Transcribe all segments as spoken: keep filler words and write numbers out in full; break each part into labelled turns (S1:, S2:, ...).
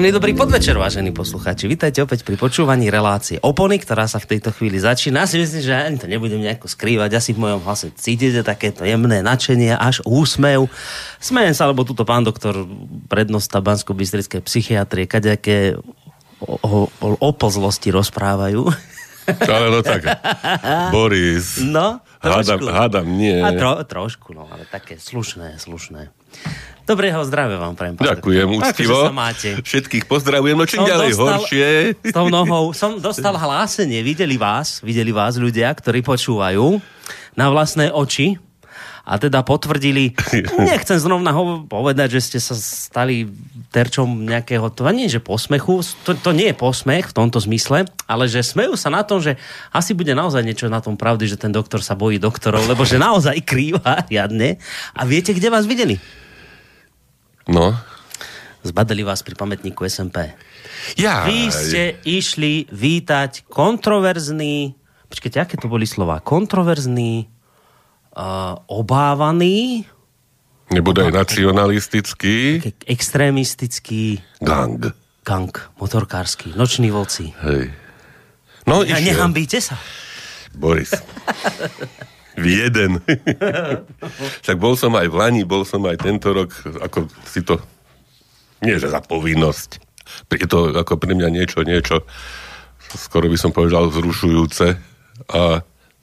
S1: Príjemný dobrý podvečer, vážení poslucháči. Vítajte opäť pri počúvaní relácie Opony, ktorá sa v tejto chvíli začína. Si myslím, že ani to nebudem nejako skrývať. Asi v mojom hlase cítite takéto jemné nadšenie, až úsmev. Smejem sa, lebo tuto pán doktor, prednosta banskobystrickej psychiatrie, kadejaké o, o, o oplzlosti rozprávajú.
S2: Ale no tak, Boris,
S1: no,
S2: hádam, hádam nie.
S1: A tro, trošku, no, ale také slušné, slušné. Dobrého zdravia vám prajem.
S2: Ďakujem, úctivo. Všetkých pozdravujem, no čím som ďalej dostal, horšie.
S1: S tou nohou som dostal hlásenie, videli vás, videli vás ľudia, ktorí počúvajú na vlastné oči a teda potvrdili, nechcem zrovna ho povedať, že ste sa stali terčom nejakého, to nie je, že posmechu, to, to nie je posmech v tomto zmysle, ale že smejú sa na tom, že asi bude naozaj niečo na tom pravdy, že ten doktor sa bojí doktorov, lebo že naozaj krýva riadne. A viete, kde vás videli?
S2: No.
S1: Zbadali vás pri pamätníku es em pé.
S2: Ja.
S1: Vy ste išli vítať kontroverzný, počkajte, aké to boli slova? Kontroverzný, uh, obávaný,
S2: nebodaj nacionalistický,
S1: extrémistický
S2: gang.
S1: Gang, motorkársky, noční vlci.
S2: Hej. No,
S1: a nehambíte sa.
S2: Boris. Jeden. Však bol som aj v Lani, bol som aj tento rok, ako si to, nie že za povinnosť, je to ako pre mňa niečo, niečo, skoro by som povedal vzrušujúce. A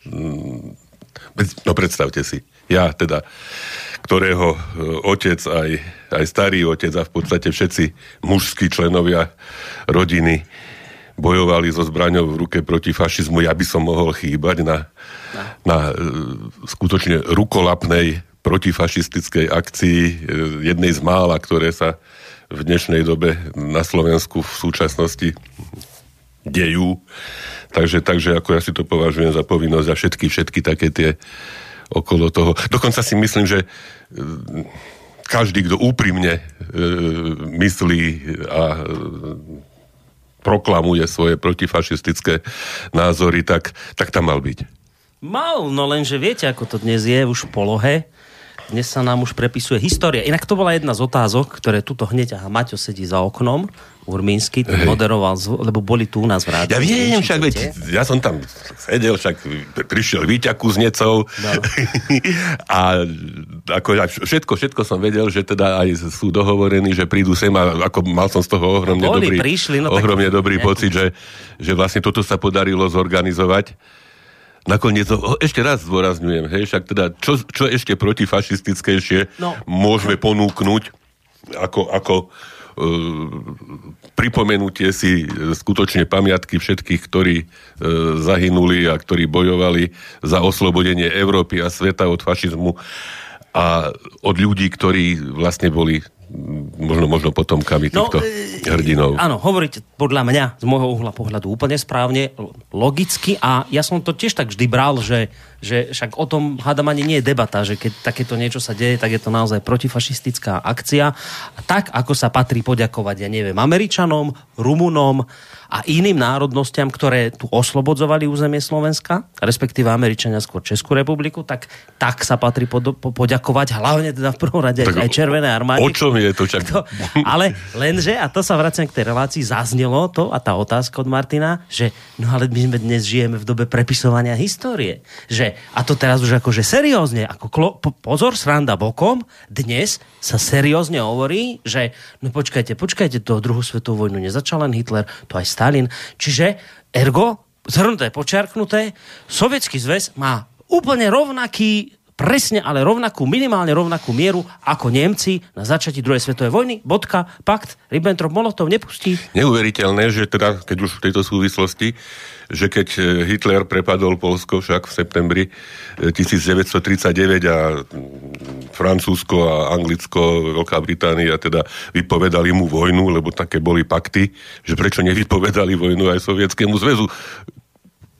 S2: no predstavte si, ja teda, ktorého otec, aj, aj starý otec a v podstate všetci mužskí členovia rodiny bojovali so zbraňou v ruke proti fašizmu, ja by som mohol chýbať na, no. na e, skutočne rukolapnej protifašistickej akcii, e, jednej z mála, ktoré sa v dnešnej dobe na Slovensku v súčasnosti dejú. Takže, takže ako ja si to považujem za povinnosť a všetky, všetky také tie okolo toho. Dokonca si myslím, že e, každý, kto úprimne e, myslí a e, proklamuje svoje protifašistické názory, tak, tak tam mal byť.
S1: Mal, no lenže viete, ako to dnes je už v polohe. Dnes sa nám už prepisuje história. Inak to bola jedna z otázok, ktoré tuto hneď, aha, Maťo sedí za oknom, Urmínsky, ten moderoval, lebo boli tu u nás v rádiu.
S2: Ja viem, však, veď, ja som tam sedel, však prišiel Víťa Kuznecov no. a ako, všetko, všetko som vedel, že teda aj sú dohovorení, že prídu sem a ako mal som z toho ohromne
S1: boli,
S2: dobrý,
S1: prišli, no
S2: ohromne
S1: tak,
S2: dobrý pocit, že, že vlastne toto sa podarilo zorganizovať. Nakoniec, ešte raz zdôrazňujem, hej, však teda, čo, čo ešte protifašistickejšie no. môžeme ponúknuť ako, ako e, pripomenutie si skutočne pamiatky všetkých, ktorí e, zahynuli a ktorí bojovali za oslobodenie Európy a sveta od fašizmu a od ľudí, ktorí vlastne boli možno, možno potomkami týchto no, e, hrdinov.
S1: Áno, hovoríte podľa mňa, z môjho uhla pohľadu úplne správne, logicky a ja som to tiež tak vždy bral, že, že však o tom hádam ani nie je debata, že keď takéto niečo sa deje, tak je to naozaj protifašistická akcia. A tak, ako sa patrí poďakovať, ja neviem, Američanom, Rumunom a iným národnostiam, ktoré tu oslobodzovali územie Slovenska, respektíve Američania skôr Českú republiku, tak, tak sa patrí pod, po, poďakovať, hlavne teda v prvom rade tak aj Červenej armáde.
S2: O čom je to čak?
S1: To, ale lenže, a to sa vraciam k tej relácii, zaznelo to, a tá otázka od Martina, že no ale my sme dnes žijeme v dobe prepisovania histórie. Že, a to teraz už akože seriózne, ako klo, po, pozor, sranda bokom, dnes sa seriózne hovorí, že no počkajte, počkajte, to druhú svetovú vojnu nezačal len Hitler, to aj Stalin. Čiže, ergo, zhrnuté, počiarknuté, Sovietsky zväz má úplne rovnaký, presne, ale rovnakú, minimálne rovnakú mieru ako Nemci na začiatí druhej svetovej vojny. Bodka, pakt, Ribbentrop-Molotov nepustí.
S2: Neuveriteľné, že teda, keď už v tejto súvislosti, že keď Hitler prepadol Poľsko však v septembri devätnásťtridsaťdeväť a Francúzsko a Anglicko, Veľká Británia teda vypovedali mu vojnu, lebo také boli pakty, že prečo nevypovedali vojnu aj Sovietskému zväzu.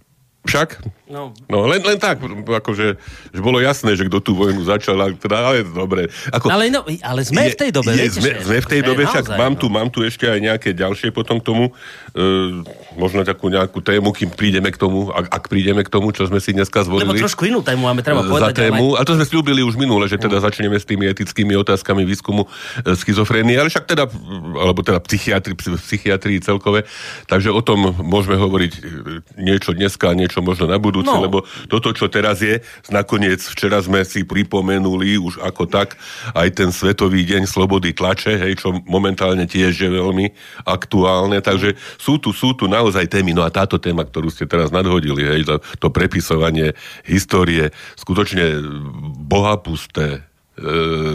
S2: Však?
S1: No,
S2: no len, len tak, akože, že bolo jasné, že kto tú vojnu začal, teda, ale dobre. Ako,
S1: ale, no, ale sme
S2: je,
S1: v tej dobe,
S2: je,
S1: viete,
S2: sme,
S1: že,
S2: sme v tej
S1: že
S2: dobe, však
S1: naozaj,
S2: mám,
S1: no.
S2: tu, mám tu ešte aj nejaké ďalšie potom k tomu, e, možno takú nejakú tému, kým prídeme k tomu, ak, ak prídeme k tomu, čo sme si dneska zvolili.
S1: Lebo trošku inú tému máme, treba povedať.
S2: Za tému,
S1: ale...
S2: a to sme sľúbili už minule, že teda začneme s tými etickými otázkami výskumu e, schizofrénie, ale však teda, alebo teda psychiatri, psychiatrii celkové, takže o tom môžeme hovoriť niečo dneska a niečo možno na budúce, no. Lebo toto, čo teraz je, nakoniec včera sme si pripomenuli už ako tak aj ten Svetový deň slobody tlače, hej, čo momentálne tiež je veľmi aktuálne, takže sú tu, sú tu naozaj témy, no a táto téma, ktorú ste teraz nadhodili, hej, to, to prepisovanie histórie, skutočne bohapusté e,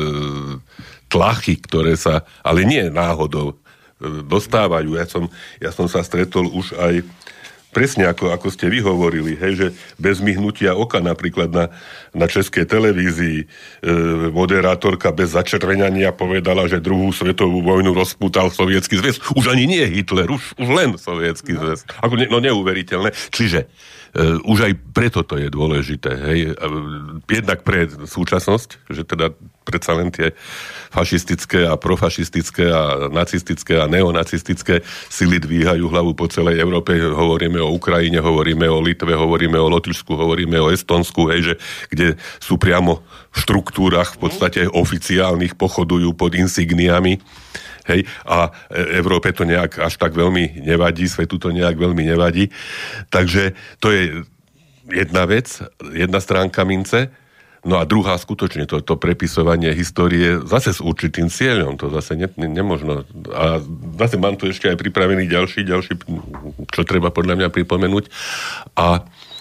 S2: tlachy, ktoré sa, ale nie náhodou, e, dostávajú. Ja som, ja som sa stretol už aj presne ako, ako ste vy hovorili, hej, že bez myhnutia oka napríklad na, na českej televízii e, moderátorka bez začervenania povedala, že druhú svetovú vojnu rozpútal Sovietsky zväz. Už ani nie Hitler, už, už len Sovietsky no. zväz. Ako, no neuveriteľné. Čiže e, už aj preto to je dôležité. Hej. Jednak pre súčasnosť, že teda predsa len tie fašistické a profašistické a nacistické a neonacistické sily dvíhajú hlavu po celej Európe. Hovoríme o Ukrajine, hovoríme o Litve, hovoríme o Lotyšsku, hovoríme o Estonsku, hej, že, kde sú priamo v štruktúrach v podstate oficiálnych, pochodujú pod insigniami. Hej, a Európe to nejak až tak veľmi nevadí, svetu to nejak veľmi nevadí. Takže to je jedna vec, jedna stránka mince. No a druhá skutočne, to, to prepisovanie histórie zase s určitým cieľom, to zase ne, ne, nemožno. A zase mám tu ešte aj pripravený ďalší, ďalší, čo treba podľa mňa pripomenúť. A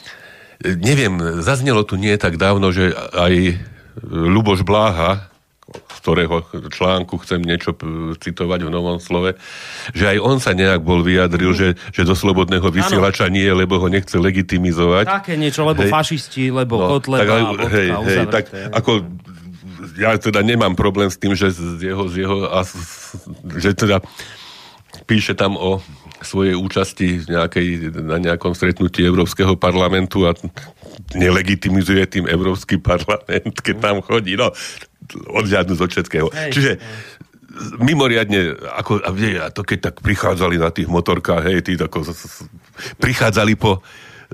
S2: neviem, zaznelo tu nie tak dávno, že aj Ľuboš Bláha, z ktorého článku chcem niečo citovať v Novom slove, že aj on sa nejak bol vyjadril, že, že do slobodného vysielača nie, lebo ho nechce legitimizovať.
S1: Také niečo, lebo hej. fašisti, lebo no, Kotleba,
S2: tak,
S1: alebo
S2: hej, hej, tak ako ja teda nemám problém s tým, že z jeho, z jeho a, že teda píše tam o svojej účasti nejakej, na nejakom stretnutí Európskeho parlamentu a nelegitimizuje tým Európsky parlament, keď tam chodí. No, odhľadnúť od všetkého. Hej, Čiže hej. mimoriadne, ako, a to keď tak prichádzali na tých motorkách, hej, tí tako, prichádzali po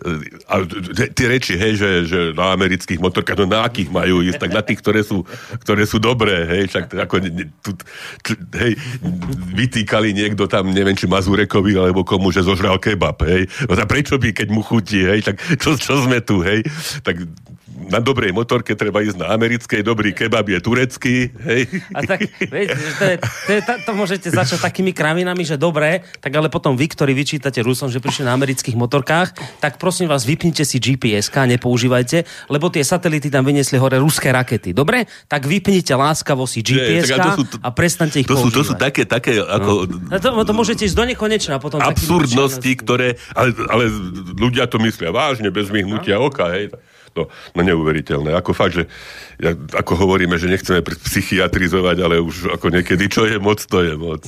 S2: a tie reči, hej, že, že na amerických motorkách, no na akých majú ísť, tak na tých, ktoré sú, ktoré sú dobré, hej, však ako, tu, hej, vytýkali niekto tam, neviem, či Mazurekovi, alebo komu, že zožral kebab, hej, no a prečo by, keď mu chutí, hej, tak čo, čo sme tu, hej, tak na dobrej motorke treba ísť na americkej, dobrý kebab je turecký, hej. A tak,
S1: viete, to, je, to, je, to môžete začať takými kravinami, že dobre, tak ale potom vy, ktorí vyčítate Rusom, že prišli na amerických motorkách, tak prosím vás, vypnite si G P S ká, nepoužívajte, lebo tie satelity tam vyniesli hore ruské rakety. Dobre? Tak vypnite láskavo si G P S ká a prestante ich
S2: to
S1: používať.
S2: Sú, to sú také, také ako...
S1: No. To, to môžete ísť do nekonečna potom.
S2: Absurdnosti, ktoré... Ale, ale ľudia to myslia vážne, bez myhnutia no. oka, hej. No, no neuveriteľné. Ako fakt, že ja, ako hovoríme, že nechceme psychiatrizovať, ale už ako niekedy, čo je moc, to je moc.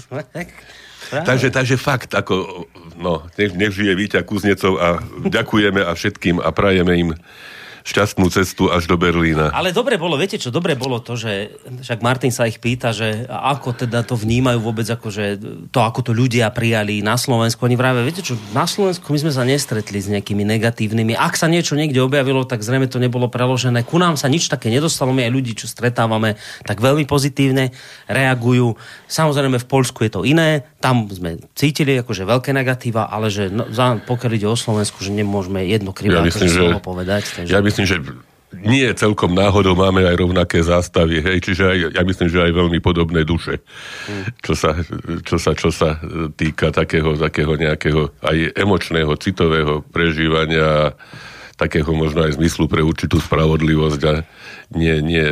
S2: takže, takže fakt, ako, no, nech, nech žije Víťa Kuznecov a ďakujeme a všetkým a prajeme im šťastnú cestu až do Berlína.
S1: Ale dobre bolo, viete čo, dobre bolo to, že však Martin sa ich pýta, že ako teda to vnímajú vôbec, akože to, ako to ľudia prijali na Slovensku. Oni vravia, viete čo, na Slovensku my sme sa nestretli s nejakými negatívnymi. Ak sa niečo niekde objavilo, tak zrejme to nebolo preložené. Ku nám sa nič také nedostalo. My aj ľudí, čo stretávame, tak veľmi pozitívne reagujú. Samozrejme v Poľsku je to iné. Tam sme cítili akože veľké negatíva, ale že no, pokiaľ ide o Slovensku, že nemôžeme jedno krivé ja akože slovo povedať. Takže...
S2: Ja myslím, že nie celkom náhodou máme aj rovnaké zástavy, hej, čiže aj, ja myslím, že aj veľmi podobné duše, hmm. čo, sa, čo, sa, čo sa týka takého, takého nejakého aj emočného, citového prežívania, takého možno aj zmyslu pre určitú spravodlivosť a nie, nie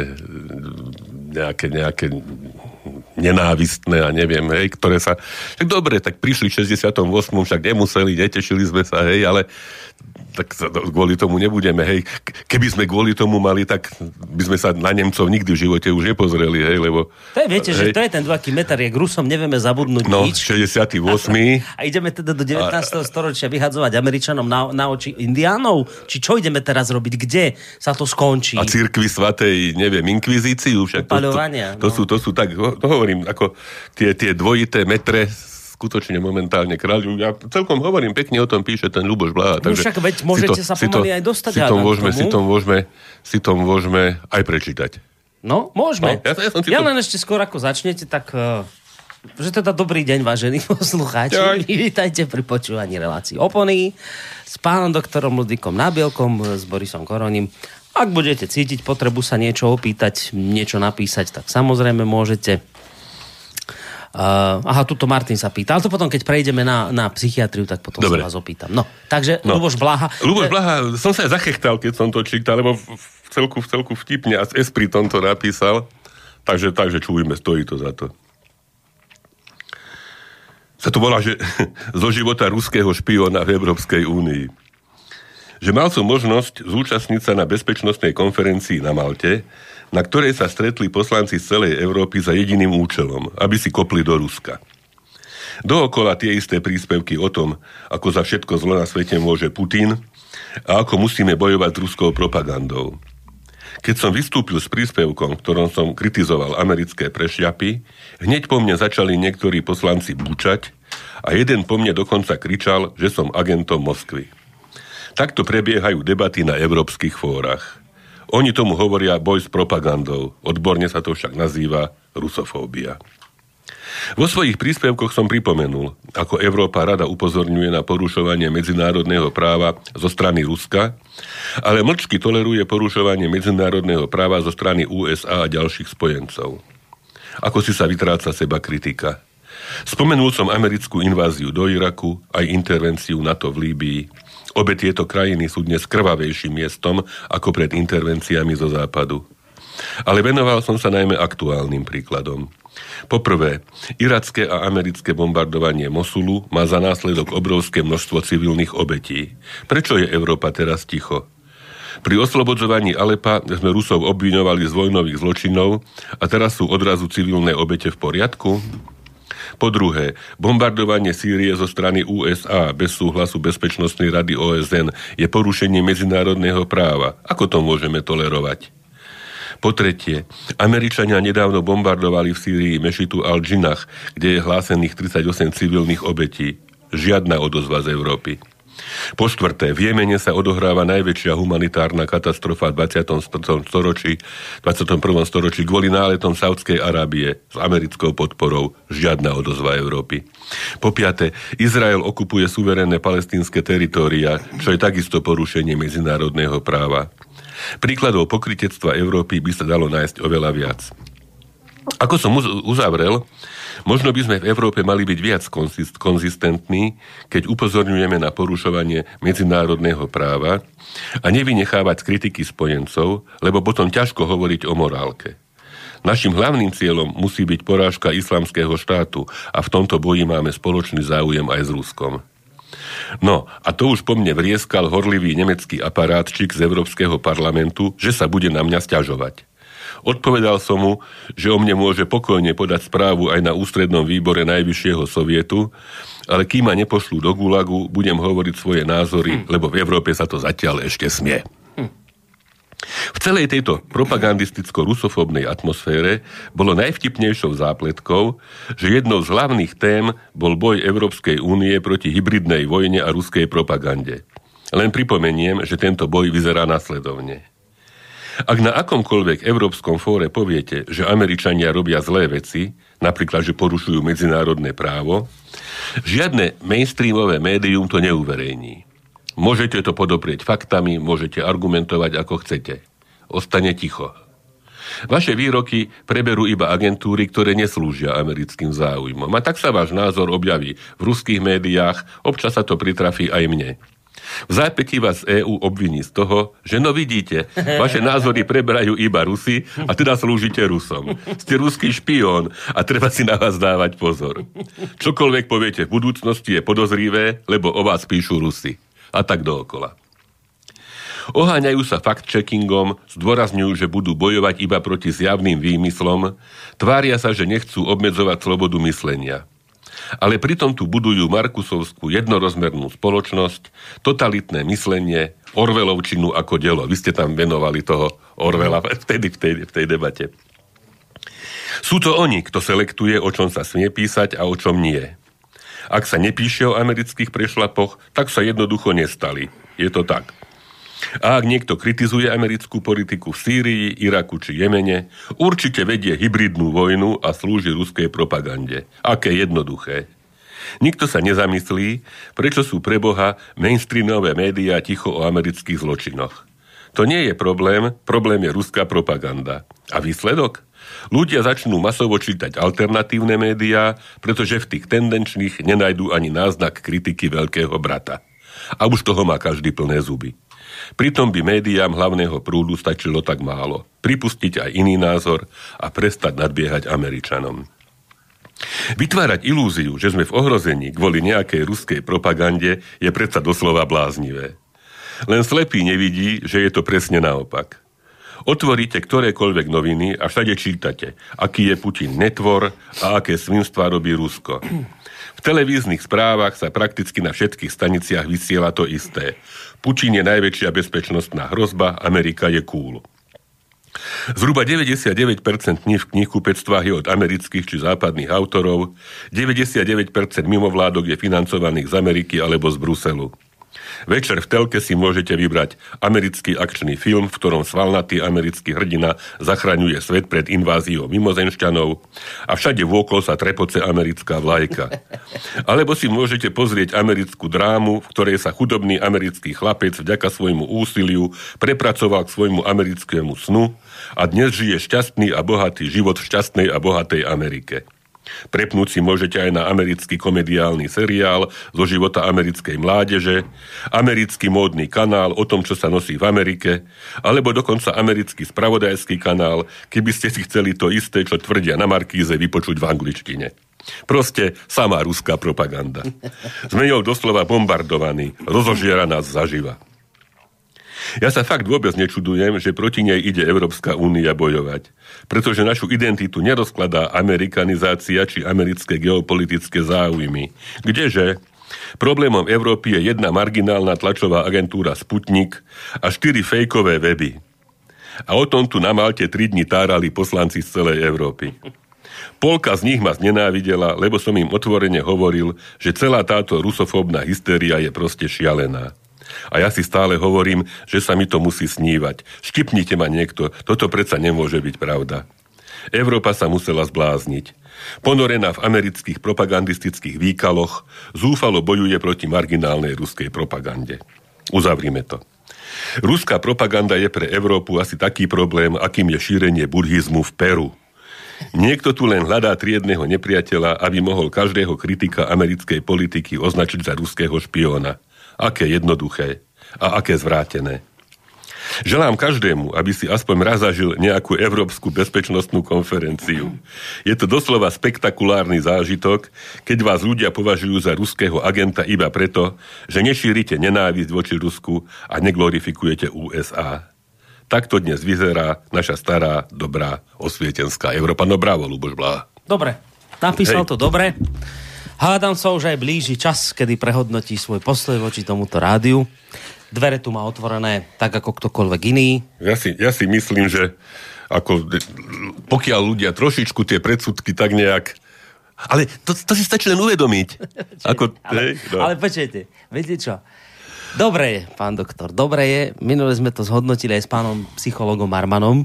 S2: nejaké, nejaké nenávistné a neviem, hej, ktoré sa... Tak dobre, tak prišli v šesťdesiatom ôsmom však nemuseli, netešili sme sa, hej, ale tak sa kvôli tomu nebudeme, hej. Keby sme kvôli tomu mali, tak by sme sa na Nemcov nikdy v živote už nepozreli, hej, lebo...
S1: To je, viete, hej, že to je ten dvaký meter, je k Rusom nevieme zabudnúť
S2: no,
S1: nič.
S2: šesťdesiaty ôsmy
S1: A, a ideme teda do devätnásteho storočia vyhadzovať Američanom na, na oči Indiánov? Či čo ideme teraz robiť? Kde sa to skončí?
S2: A cirkvi svatej, neviem, inkvizíciu, však to, to, to,
S1: no.
S2: sú, to sú tak, to hovorím, ako tie, tie dvojité metre skutočne momentálne kráľujú. Ja celkom hovorím, pekne o tom píše ten Ľuboš Bláha.
S1: No však veď môžete to, sa pomaly to, aj dostať.
S2: Si to, môžeme, si, to môžeme, si to môžeme aj prečítať.
S1: No, môžeme.
S2: No, ja, ja,
S1: ja
S2: to...
S1: len ešte skôr ako začnete, tak uh, že teda dobrý deň, vážení poslucháči. Vítajte pri počúvaní relácií Opony s pánom doktorom Ludvíkom Nábielkom, s Borisom Koroním. Ak budete cítiť potrebu sa niečo opýtať, niečo napísať, tak samozrejme môžete. Uh, aha, tuto Martin sa pýta. Ale to potom, keď prejdeme na, na psychiatriu, tak potom Dobre. sa vás opýtam. No, takže no. Ľuboš Bláha.
S2: Ľuboš Bláha, som sa aj zachechtal, keď som to čítal, lebo v celku, v celku vtipne a s espritom to napísal. Takže, takže čujme, stojí to za to. Sa to volá, že zo života ruského špiona v Európskej únii. Že mal som možnosť zúčastniť sa na bezpečnostnej konferencii na Malte, na ktorej sa stretli poslanci z celej Európy za jediným účelom, aby si kopli do Ruska. Dookola tie isté príspevky o tom, ako za všetko zlo na svete môže Putin a ako musíme bojovať s ruskou propagandou. Keď som vystúpil s príspevkom, v ktorom som kritizoval americké prešľapy, hneď po mne začali niektorí poslanci bučať a jeden po mne dokonca kričal, že som agentom Moskvy. Takto prebiehajú debaty na európskych fórach. Oni tomu hovoria boj s propagandou. Odborne sa to však nazýva rusofóbia. Vo svojich príspevkoch som pripomenul, ako Európa rada upozorňuje na porušovanie medzinárodného práva zo strany Ruska, ale mlčky toleruje porušovanie medzinárodného práva zo strany ú es á a ďalších spojencov. Ako si sa vytráca seba kritika. Spomenul som americkú inváziu do Iraku, aj intervenciu NATO v Líbii. Obe tieto krajiny sú dnes krvavejším miestom ako pred intervenciami zo západu. Ale venoval som sa najmä aktuálnym príkladom. Poprvé, iracké a americké bombardovanie Mosulu má za následok obrovské množstvo civilných obetí. Prečo je Európa teraz ticho? Pri oslobodzovaní Alepa sme Rusov obviňovali z vojnových zločinov a teraz sú odrazu civilné obete v poriadku? Po druhé, bombardovanie Sýrie zo strany ú es á bez súhlasu Bezpečnostnej rady ó es en je porušenie medzinárodného práva. Ako to môžeme tolerovať? Po tretie, Američania nedávno bombardovali v Sýrii mešitu Al-Džinah, kde je hlásených tridsaťosem civilných obetí. Žiadna odozva z Európy. Po štvrté, v Jemene sa odohráva najväčšia humanitárna katastrofa v dvadsiatom storočí, dvadsiatom prvom storočí kvôli náletom Saudskej Arábie s americkou podporou. Žiadna odozva Európy. Po piate, Izrael okupuje suverénne palestínske teritória, čo je takisto porušenie medzinárodného práva. Príkladov pokrytectva Európy by sa dalo nájsť oveľa viac. Ako som uzavrel, možno by sme v Európe mali byť viac konzistentní, keď upozorňujeme na porušovanie medzinárodného práva a nevynechávať kritiky spojencov, lebo potom ťažko hovoriť o morálke. Naším hlavným cieľom musí byť porážka islamského štátu a v tomto boji máme spoločný záujem aj s Ruskom. No, a to už po mne vrieskal horlivý nemecký aparátčik z Európskeho parlamentu, že sa bude na mňa sťažovať. Odpovedal som mu, že o mne môže pokojne podať správu aj na ústrednom výbore Najvyššieho sovietu, ale kým ma nepošlú do Gulagu, budem hovoriť svoje názory, hm. lebo v Európe sa to zatiaľ ešte smie. Hm. V celej tejto propagandisticko-rusofóbnej atmosfére bolo najvtipnejšou zápletkou, že jednou z hlavných tém bol boj Európskej únie proti hybridnej vojne a ruskej propagande. Len pripomeniem, že tento boj vyzerá nasledovne. Ak na akomkoľvek európskom fóre poviete, že Američania robia zlé veci, napríklad, že porušujú medzinárodné právo, žiadne mainstreamové médium to neuverejní. Môžete to podoprieť faktami, môžete argumentovať ako chcete. Ostane ticho. Vaše výroky preberú iba agentúry, ktoré neslúžia americkým záujmom. A tak sa váš názor objaví v ruských médiách, občas sa to pritrafí aj mne. V zápätí vás EÚ obviní z toho, že no vidíte, vaše názory preberajú iba Rusi a teda slúžite Rusom. Ste ruský špión a treba si na vás dávať pozor. Čokoľvek poviete v budúcnosti je podozrivé, lebo o vás píšu Rusi. A tak dookola. Oháňajú sa fact-checkingom, zdôrazňujú, že budú bojovať iba proti zjavným výmyslom, tvária sa, že nechcú obmedzovať slobodu myslenia. Ale pritom tu budujú Markusovskú jednorozmernú spoločnosť, totalitné myslenie, Orwellovčinu ako dielo. Vy ste tam venovali toho Orwella vtedy v tej, v tej debate. Sú to oni, kto selektuje, o čom sa smie písať a o čom nie. Ak sa nepíše o amerických prešlapoch, tak sa jednoducho nestali. Je to tak. A ak niekto kritizuje americkú politiku v Sýrii, Iraku či Jemene, určite vedie hybridnú vojnu a slúži ruskej propagande. Aké jednoduché. Nikto sa nezamyslí, prečo sú pre Boha mainstreamové médiá ticho o amerických zločinoch. To nie je problém, problém je ruská propaganda. A výsledok? Ľudia začnú masovo čítať alternatívne médiá, pretože v tých tendenčných nenajdú ani náznak kritiky veľkého brata. A už toho má každý plné zuby. Pritom by médiám hlavného prúdu stačilo tak málo. Pripustiť aj iný názor a prestať nadbiehať Američanom. Vytvárať ilúziu, že sme v ohrození kvôli nejakej ruskej propagande, je predsa doslova bláznivé. Len slepý nevidí, že je to presne naopak. Otvoríte ktorékoľvek noviny a všade čítate, aký je Putin netvor a aké svinstvá robí Rusko. V televíznych správach sa prakticky na všetkých staniciach vysiela to isté. Putin je najväčšia bezpečnostná hrozba, Amerika je cool. Zhruba deväťdesiatdeväť percent kníh v knihkupectvách je od amerických či západných autorov, deväťdesiatdeväť percent mimovládok je financovaných z Ameriky alebo z Bruselu. Večer v telke si môžete vybrať americký akčný film, v ktorom svalnatý americký hrdina zachraňuje svet pred inváziou mimozenšťanov a všade vôkol sa trepoce americká vlajka. Alebo si môžete pozrieť americkú drámu, v ktorej sa chudobný americký chlapec vďaka svojmu úsiliu prepracoval k svojmu americkému snu a dnes žije šťastný a bohatý život v šťastnej a bohatej Amerike. Prepnúť si môžete aj na americký komediálny seriál zo života americkej mládeže, americký módny kanál o tom, čo sa nosí v Amerike, alebo dokonca americký spravodajský kanál, keby ste si chceli to isté, čo tvrdia na Markíze, vypočuť v angličtine. Proste samá ruská propaganda. Sme ňou doslova bombardovaní, rozožiera nás zaživa. Ja sa fakt vôbec nečudujem, že proti nej ide Európska únia bojovať, pretože našu identitu nerozkladá amerikanizácia či americké geopolitické záujmy. Kdeže? Problémom Európy je jedna marginálna tlačová agentúra Sputnik a štyri fejkové weby. A o tom tu na Malte tri dni tárali poslanci z celej Európy. Polka z nich ma znenávidela, lebo som im otvorene hovoril, že celá táto rusofóbna hystéria je proste šialená. A ja si stále hovorím, že sa mi to musí snívať. Štipnite ma niekto, toto predsa nemôže byť pravda. Európa sa musela zblázniť. Ponorená v amerických propagandistických výkaloch, zúfalo bojuje proti marginálnej ruskej propagande. Uzavrime to. Ruská propaganda je pre Európu asi taký problém, akým je šírenie buddhizmu v Peru. Niekto tu len hľadá triedneho nepriateľa, aby mohol každého kritika americkej politiky označiť za ruského špióna. Aké jednoduché a aké zvrátené. Želám každému, aby si aspoň raz zažil nejakú európsku bezpečnostnú konferenciu. Je to doslova spektakulárny zážitok, keď vás ľudia považujú za ruského agenta iba preto, že nešírite nenávisť voči Rusku a neglorifikujete ú es á. Takto dnes vyzerá naša stará, dobrá, osvietenská Európa. No bravo, Ľuboš Bláha.
S1: Dobre, napísal
S2: Hej.
S1: to dobre. Hádam sa už aj blíži čas, kedy prehodnotí svoj postoj voči tomuto rádiu. Dvere tu má otvorené tak, ako ktokoľvek iný. Ja
S2: si, ja si myslím, že ako, pokiaľ ľudia trošičku tie predsudky tak nejak... Ale to, to si stačí len uvedomiť. Ako,
S1: ale,
S2: hej, no.
S1: ale počujete, viete čo? Dobre je, pán doktor, dobre je. Minule sme to zhodnotili aj s pánom psychologom Armanom.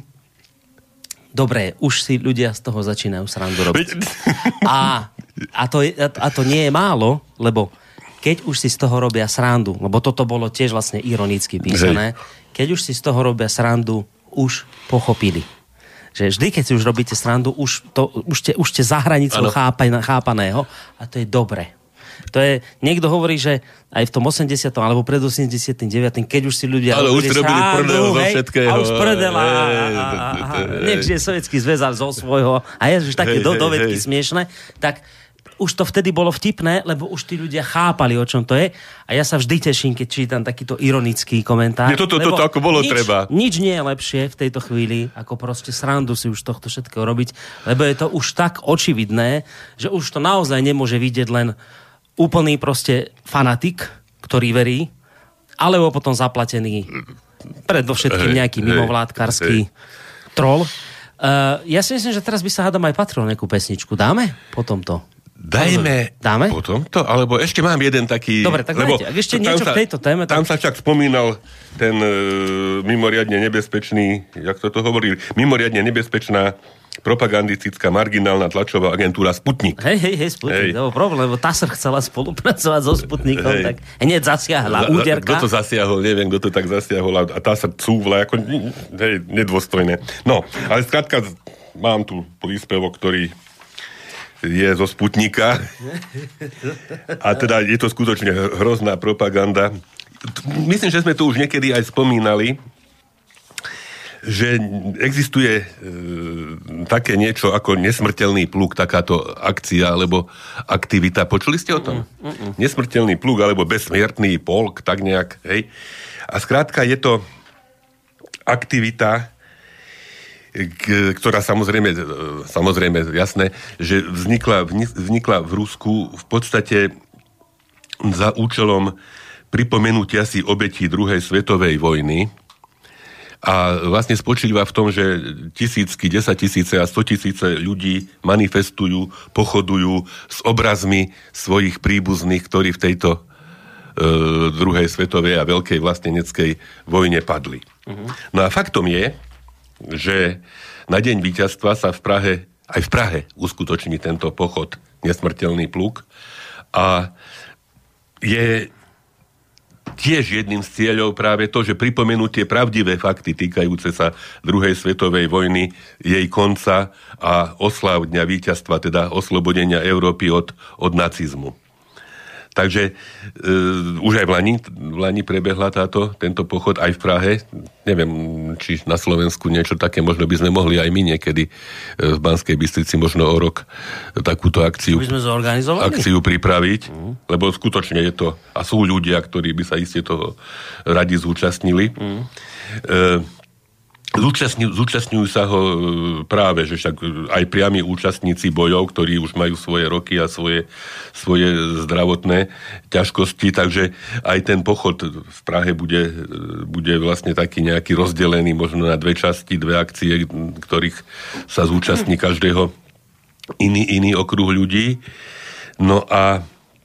S1: Dobre, už si ľudia z toho začínajú srandu robiť. A, a, to, je, a to nie je málo, lebo keď už si z toho robia srandu, lebo toto bolo tiež vlastne ironicky písané, keď už si z toho robia srandu, už pochopili. Že vždy, keď si už robíte srandu, už, to, už, ste, už ste za hranicou chápaného a to je dobre. To je, niekto hovorí, že aj v tom osemdesiatom alebo pred osemdesiatym deviatym keď už si ľudia
S2: ale
S1: robili
S2: už robili prdel zo všetkého.
S1: A už prdel a, a, a, a nech žije Sovietský zväz zo svojho a je už také do, dovedky smiešné, tak už to vtedy bolo vtipné, lebo už tí ľudia chápali, o čom to je. A ja sa vždy teším, keď čítam takýto ironický komentár.
S2: Nie, toto, toto ako bolo
S1: nič,
S2: treba.
S1: Nič nie je lepšie v tejto chvíli, ako proste srandu si už tohto všetkého robiť, lebo je to už tak očividné, že už to naozaj nemôže vidieť len úplný proste fanatik, ktorý verí, alebo potom zaplatený predovšetkým nejaký mimovládkarský troll. Uh, ja si myslím, že teraz by sa hádam aj patrilo nejakú pesničku. Dáme? Potom to.
S2: Dajme
S1: Dáme?
S2: potom to, alebo ešte mám jeden taký...
S1: Dobre, tak lebo dajte. Ak ešte niečo
S2: sa,
S1: k tejto téme...
S2: Tam
S1: tak...
S2: sa však spomínal ten uh, mimoriadne nebezpečný, jak to to hovorili, mimoriadne nebezpečná propagandistická marginálna tlačová agentúra Sputnik.
S1: Hej, hej, hej, Sputnik, to bol problém, lebo TASR chcela spolupracovať so Sputnikom, hej. Tak hneď zasiahla úderka.
S2: Kto to zasiahol, neviem, kto to tak zasiahol a TASR cúvla, ako, hej, nedôstojné. No, ale skrátka, mám tu príspevok, ktorý je zo Sputnika a teda je to skutočne hrozná propaganda. Myslím, že sme to už niekedy aj spomínali, že existuje e, také niečo ako nesmrteľný plug, takáto akcia alebo aktivita. Počuli ste o tom? Mm, mm, mm. Nesmrteľný plug alebo bezsmrtný polk, tak nejak, hej. A skrátka je to aktivita, k, ktorá samozrejme, samozrejme, jasné, že vznikla, vznikla v Rusku v podstate za účelom pripomenutia si obetí druhej svetovej vojny. A vlastne spočíva v tom, že tisícky, desaťtisíce a stotisíce ľudí manifestujú, pochodujú s obrazmi svojich príbuzných, ktorí v tejto e, druhej svetovej a veľkej vlasteneckej vojne padli. Uh-huh. No a faktom je, že na deň víťazstva sa v Prahe, aj v Prahe uskutoční tento pochod Nesmrteľný plug a je tiež jedným z cieľov práve to, že pripomenutie pravdivé fakty týkajúce sa druhej svetovej vojny, jej konca a oslav dňa víťazstva, teda oslobodenia Európy od, od nacizmu. Takže e, už aj v Lani, v Lani prebehla táto, tento pochod aj v Prahe. Neviem, či na Slovensku niečo také, možno by sme mohli aj my niekedy v Banskej Bystrici možno o rok takúto akciu,
S1: by sme zorganizovali?
S2: akciu pripraviť, mm. lebo skutočne je to, a sú ľudia, ktorí by sa iste toho radi zúčastnili. Mm. E, Zúčastňujú, zúčastňujú sa ho práve, že však aj priami účastníci bojov, ktorí už majú svoje roky a svoje, svoje zdravotné ťažkosti, takže aj ten pochod v Prahe bude, bude vlastne taký nejaký rozdelený možno na dve časti, dve akcie, ktorých sa zúčastní každého iný, iný okruh ľudí. No a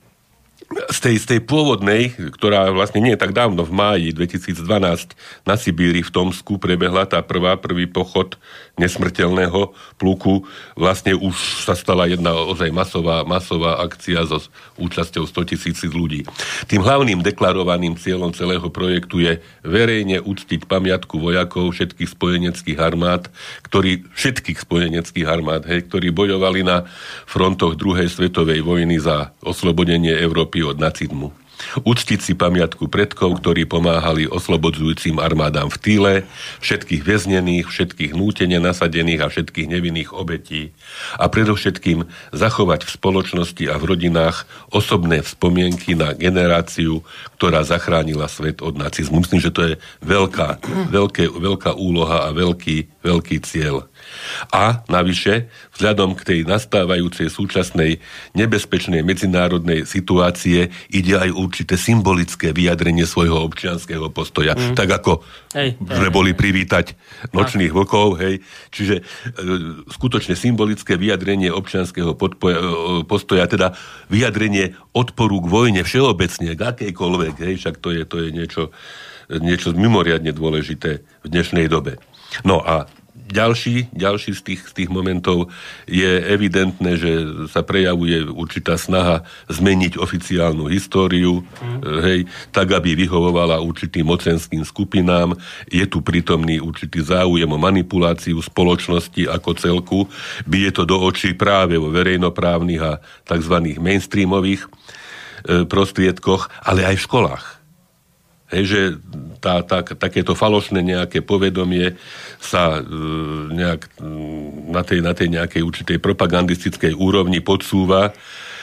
S2: Z tej, z tej pôvodnej, ktorá vlastne nie je tak dávno, v máji dvetisícdvanásť na Sibíri v Tomsku prebehla tá prvá, prvý pochod nesmrteľného pluku. Vlastne už sa stala jedna ozaj masová, masová akcia so účasťou stotisíc ľudí. Tým hlavným deklarovaným cieľom celého projektu je verejne uctiť pamiatku vojakov všetkých spojeneckých armád, ktorí, všetkých spojeneckých armád, hej, ktorí bojovali na frontoch druhej svetovej vojny za oslobodenie Európy od nacizmu. Uctiť si pamiatku predkov, ktorí pomáhali oslobodzujúcim armádám v Týle, všetkých väznených, všetkých nútene nasadených a všetkých nevinných obetí a predovšetkým zachovať v spoločnosti a v rodinách osobné spomienky na generáciu, ktorá zachránila svet od nacizmu. Myslím, že to je veľká, veľké, veľká úloha a veľký, veľký cieľ. A navyše, vzhľadom k tej nastávajúcej súčasnej nebezpečnej medzinárodnej situácie ide aj určité symbolické vyjadrenie svojho občianskeho postoja. Mm. Tak ako hej, sme hej, boli hej. privítať nočných vlkov, hej. Čiže e, skutočne symbolické vyjadrenie občianskeho podpoja, e, postoja, teda vyjadrenie odporu k vojne všeobecne, k akejkoľvek, hej. Však to je, to je niečo, niečo mimoriadne dôležité v dnešnej dobe. No a Ďalší, ďalší z tých, z tých momentov je evidentné, že sa prejavuje určitá snaha zmeniť oficiálnu históriu, mm. hej, tak, aby vyhovovala určitým mocenským skupinám. Je tu prítomný určitý záujem o manipuláciu spoločnosti ako celku. Bije to do očí práve vo verejnoprávnych a tzv. Mainstreamových e, prostriedkoch, ale aj v školách. Hej, že tá, tá, takéto falošné nejaké povedomie sa e, nejak na tej, na tej nejakej určitej propagandistickej úrovni podsúva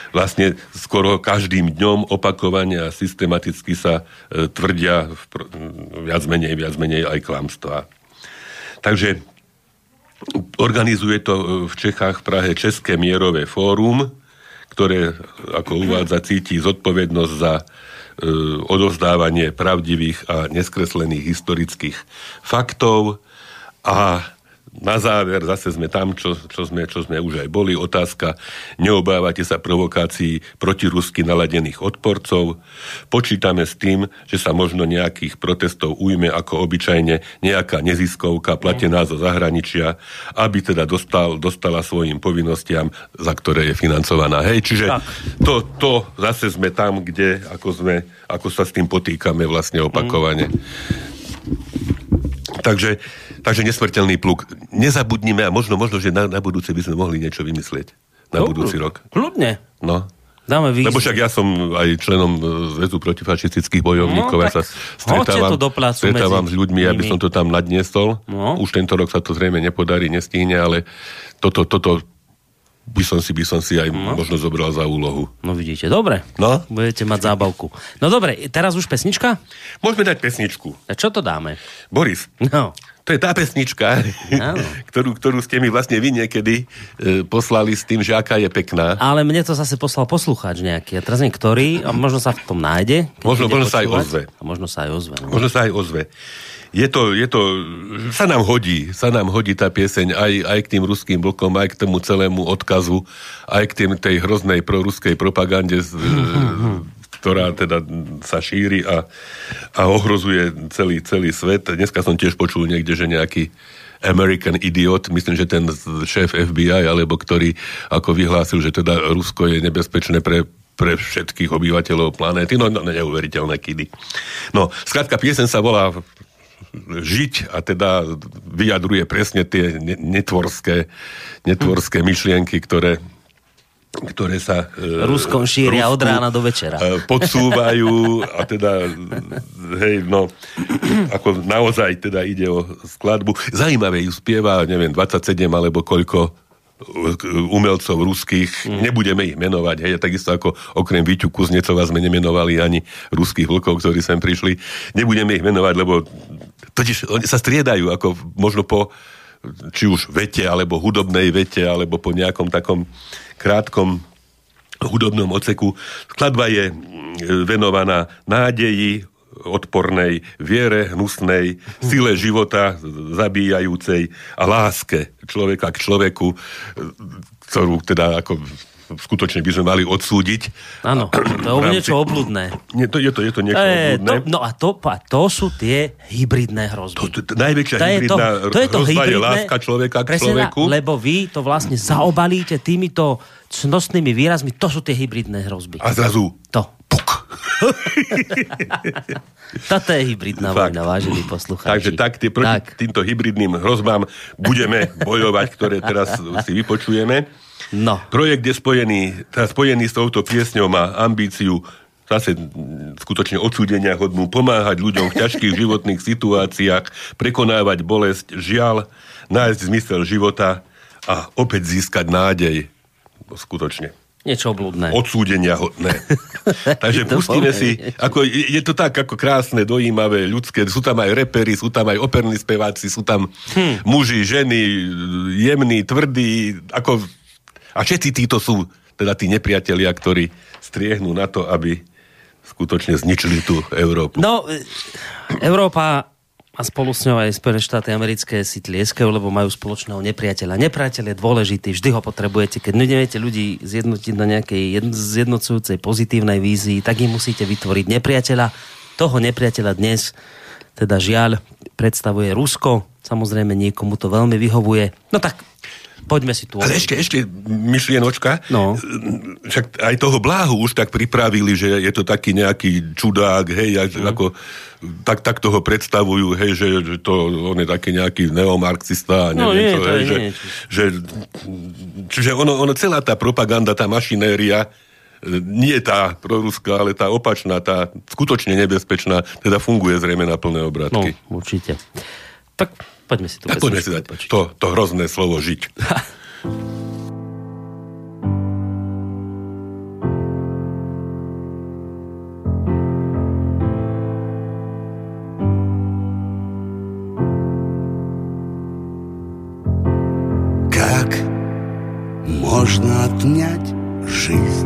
S2: vlastne skoro každým dňom opakovane a systematicky sa e, tvrdia v, viac menej, viac menej aj klamstvá. Takže organizuje to v Čechách v Prahe České mierové fórum, ktoré, ako uvádza, cíti zodpovednosť za e, odovzdávanie pravdivých a neskreslených historických faktov. A na záver, zase sme tam, čo, čo, sme, čo sme už aj boli, otázka, neobávate sa provokácií protirusky naladených odporcov. Počítame s tým, že sa možno nejakých protestov ujme ako obyčajne nejaká neziskovka platená zo zahraničia, aby teda dostal, dostala svojim povinnostiam, za ktoré je financovaná. Hej, čiže to, to zase sme tam, kde ako, sme, ako sa s tým potýkame vlastne opakovane. Mm. Takže Takže nesmrteľný pluk. Nezabudnime a možno, možno že na, na budúce by sme mohli niečo vymyslieť. Na no, budúci rok.
S1: Kľudne.
S2: No.
S1: Dáme výzvu.
S2: Lebo však ja som aj členom Zväzu protifašistických bojovníkov.
S1: No,
S2: ja sa stretávam, stretávam s ľuďmi,
S1: nimi.
S2: aby som to tam nadniesol. No. Už tento rok sa to zrejme nepodarí, nestihne, ale toto, toto by som si, by som si aj no. možno zobral za úlohu.
S1: No vidíte, dobre.
S2: No?
S1: Budete mať zábavku. No dobre, teraz už pesnička?
S2: Môžeme dať pesničku.
S1: A čo to dáme?
S2: Boris.
S1: No.
S2: To je tá pesnička, ktorú, ktorú ste mi vlastne vy niekedy e, poslali s tým, že aká je pekná.
S1: Ale mne to zase poslal poslucháč nejaký. A teraz neviem, ktorý, a možno sa v tom nájde.
S2: Možno, možno sa aj ozve.
S1: A možno sa aj ozve. No.
S2: Možno sa aj ozve. Je to, je to, sa nám hodí, sa nám hodí tá pieseň aj, aj k tým ruským vlkom, aj k tomu celému odkazu, aj k tým, tej hroznej proruskej propagande, ktorá teda sa šíri a, a ohrozuje celý, celý svet. Dneska som tiež počul niekde, že nejaký American idiot, myslím, že ten šéf F B I, alebo ktorý ako vyhlásil, že teda Rusko je nebezpečné pre pre všetkých obyvateľov planéty. No, no neuveriteľné kidy. No, skrátka, piesen sa volá Žiť a teda vyjadruje presne tie netvorské, netvorské myšlienky, ktoré ktoré sa
S1: Ruskom šíria Rusku od rána do večera.
S2: Podsúvajú a teda hej, no ako naozaj teda ide o skladbu. Zaujímavé ju spieva, neviem, dvadsaťsedem alebo koľko umelcov ruských, mm. nebudeme ich menovať, hej, takisto ako okrem Víťu Kuznecova sme nemenovali ani ruských vlkov, ktorí sem prišli. Nebudeme ich menovať, lebo totiž oni sa striedajú, ako možno po či už vete, alebo hudobnej vete, alebo po nejakom takom krátkom hudobnom odseku. Skladba je venovaná nádeji, odpornej, viere, hnusnej, sile života, zabíjajúcej a láske človeka k človeku, ktorú teda ako skutočne by sme mali odsúdiť.
S1: Áno, to je niečo obludné.
S2: Nie, to, je, to, je to niečo e, obludné.
S1: To, no a to, a to sú tie hybridné hrozby.
S2: To, to, to, najväčšia to hybridná to, to je to hrozba hybridné, je láska človeka k človeku.
S1: Lebo vy to vlastne zaobalíte týmito cnostnými výrazmi, to sú tie hybridné hrozby.
S2: A zrazu
S1: to.
S2: Puk.
S1: Toto je hybridná Fakt. vojna, vážení poslucháči.
S2: Takže tak, tie proti tak. týmto hybridným hrozbám budeme bojovať, ktoré teraz si vypočujeme.
S1: No.
S2: Projekt je spojený, teda spojený s touto piesňou, má ambíciu zase skutočne odsúdenia hodnú, pomáhať ľuďom v ťažkých životných situáciách, prekonávať bolesť, žiaľ, nájsť zmysel života a opäť získať nádej. Skutočne.
S1: Niečo obludné.
S2: Odsúdenia hodné. Takže pustíme si, ako, je to tak ako krásne, dojímavé, ľudské, sú tam aj reperi, sú tam aj operní speváci, sú tam hm. muži, ženy, jemní, tvrdí, ako a všetci títo sú teda tí nepriatelia, ktorí striehnú na to, aby skutočne zničili tú Európu.
S1: No, Európa a spolu s ňou aj Spojené štáty americké si tlieskajú, lebo majú spoločného nepriateľa. Nepriateľ je dôležitý, vždy ho potrebujete. Keď neviete ľudí zjednotiť na nejakej zjednocujúcej pozitívnej vízii, tak im musíte vytvoriť nepriateľa. Toho nepriateľa dnes, teda žiaľ, predstavuje Rusko. Samozrejme, niekomu to veľmi vyhovuje. No tak, poďme si tu.
S2: Ale ešte, ešte myšlienočka.
S1: No.
S2: Však aj toho Bláhu už tak pripravili, že je to taký nejaký čudák, hej, mm. ako, tak, tak toho predstavujú, hej, že, že to, on je taký nejaký neomarxista,
S1: no,
S2: neviem
S1: nie,
S2: čo, hej, že, že, čiže ono, ono, celá tá propaganda, tá mašinéria, nie tá proruská, ale tá opačná, tá skutočne nebezpečná, teda funguje zrejme na plné obrátky.
S1: No, určite. Tak poďme si tu.
S2: Tak poďme si dať to, to hrozné slovo žiť.
S3: можно отнять жизнь?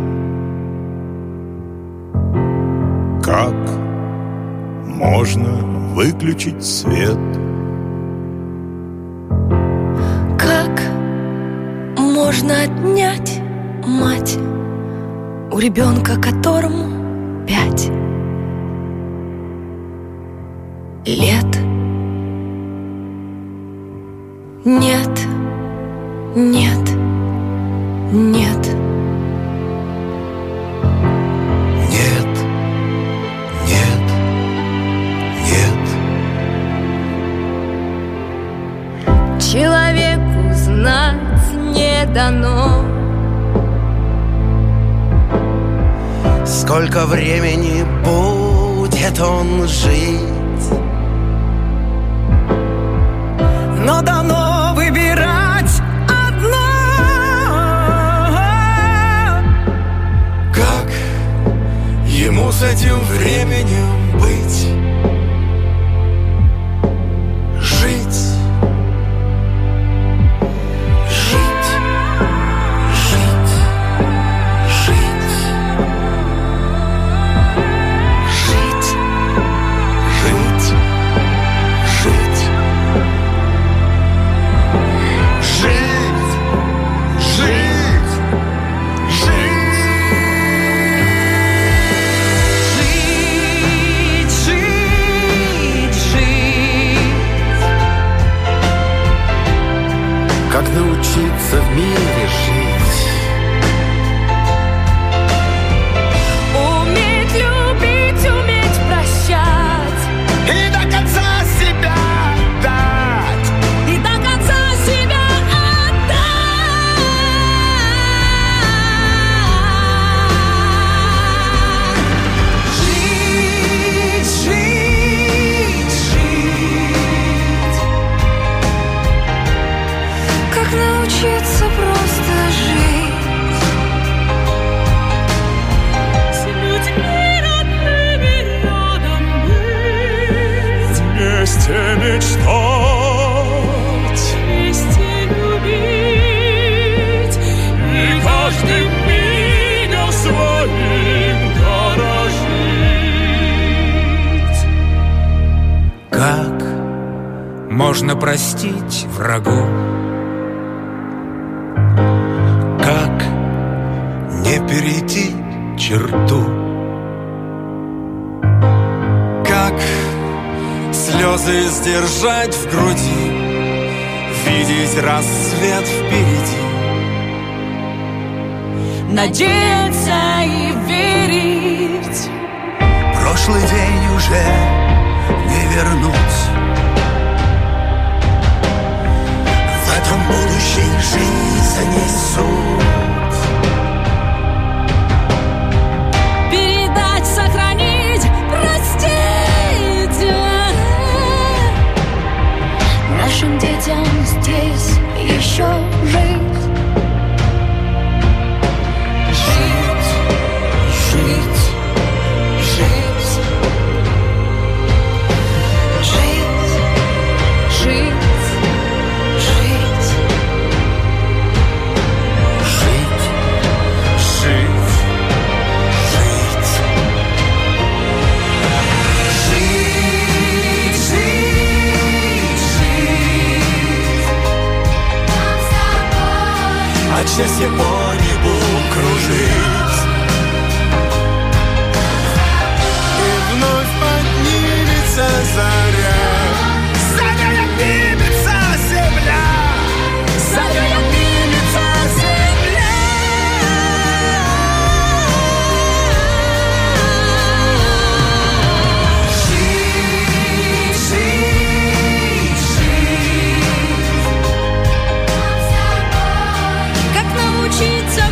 S3: Как можно выключить свет?
S4: Как можно отнять мать у ребенка, которому пять лет? Нет, нет, нет.
S3: Нет, нет, нет.
S4: Человеку знать не дано,
S3: сколько времени будет он жить, но дано выбирать одно. Как ему с этим временем быть? Жить. Жить. Жить. Жить. Жить. Жить. Жить. Жить. Жить. Жить. Жить. Как научиться в мире жить?
S4: уметь любить, уметь прощать
S3: И до конца себя отдать.
S4: и до конца себя отдать.
S3: Жить, жить, жить.
S4: Как научиться просто жить с людьми родными рядом быть,
S3: Вместе мечтать
S4: вместе любить
S3: и каждым мигом своим дорожить.
S5: Как можно простить врагу?
S3: Как не перейти черту? Как слезы сдержать в груди, видеть рассвет впереди?
S4: надеяться и верить.
S3: Прошлый день уже не вернуть. В этом будущей жизни суть.
S4: Передать, сохранить, простить нашим детям здесь еще жить.
S3: Жить, жить, жить.
S4: Жить, жить, жить.
S3: Жить, жить, жить. Жить, жить, жить. От счастья по небу кружить. И вновь поднимется заря. Заря поднимется земля. Заря поднимется земля. Жить, жить, жить.
S4: Как научиться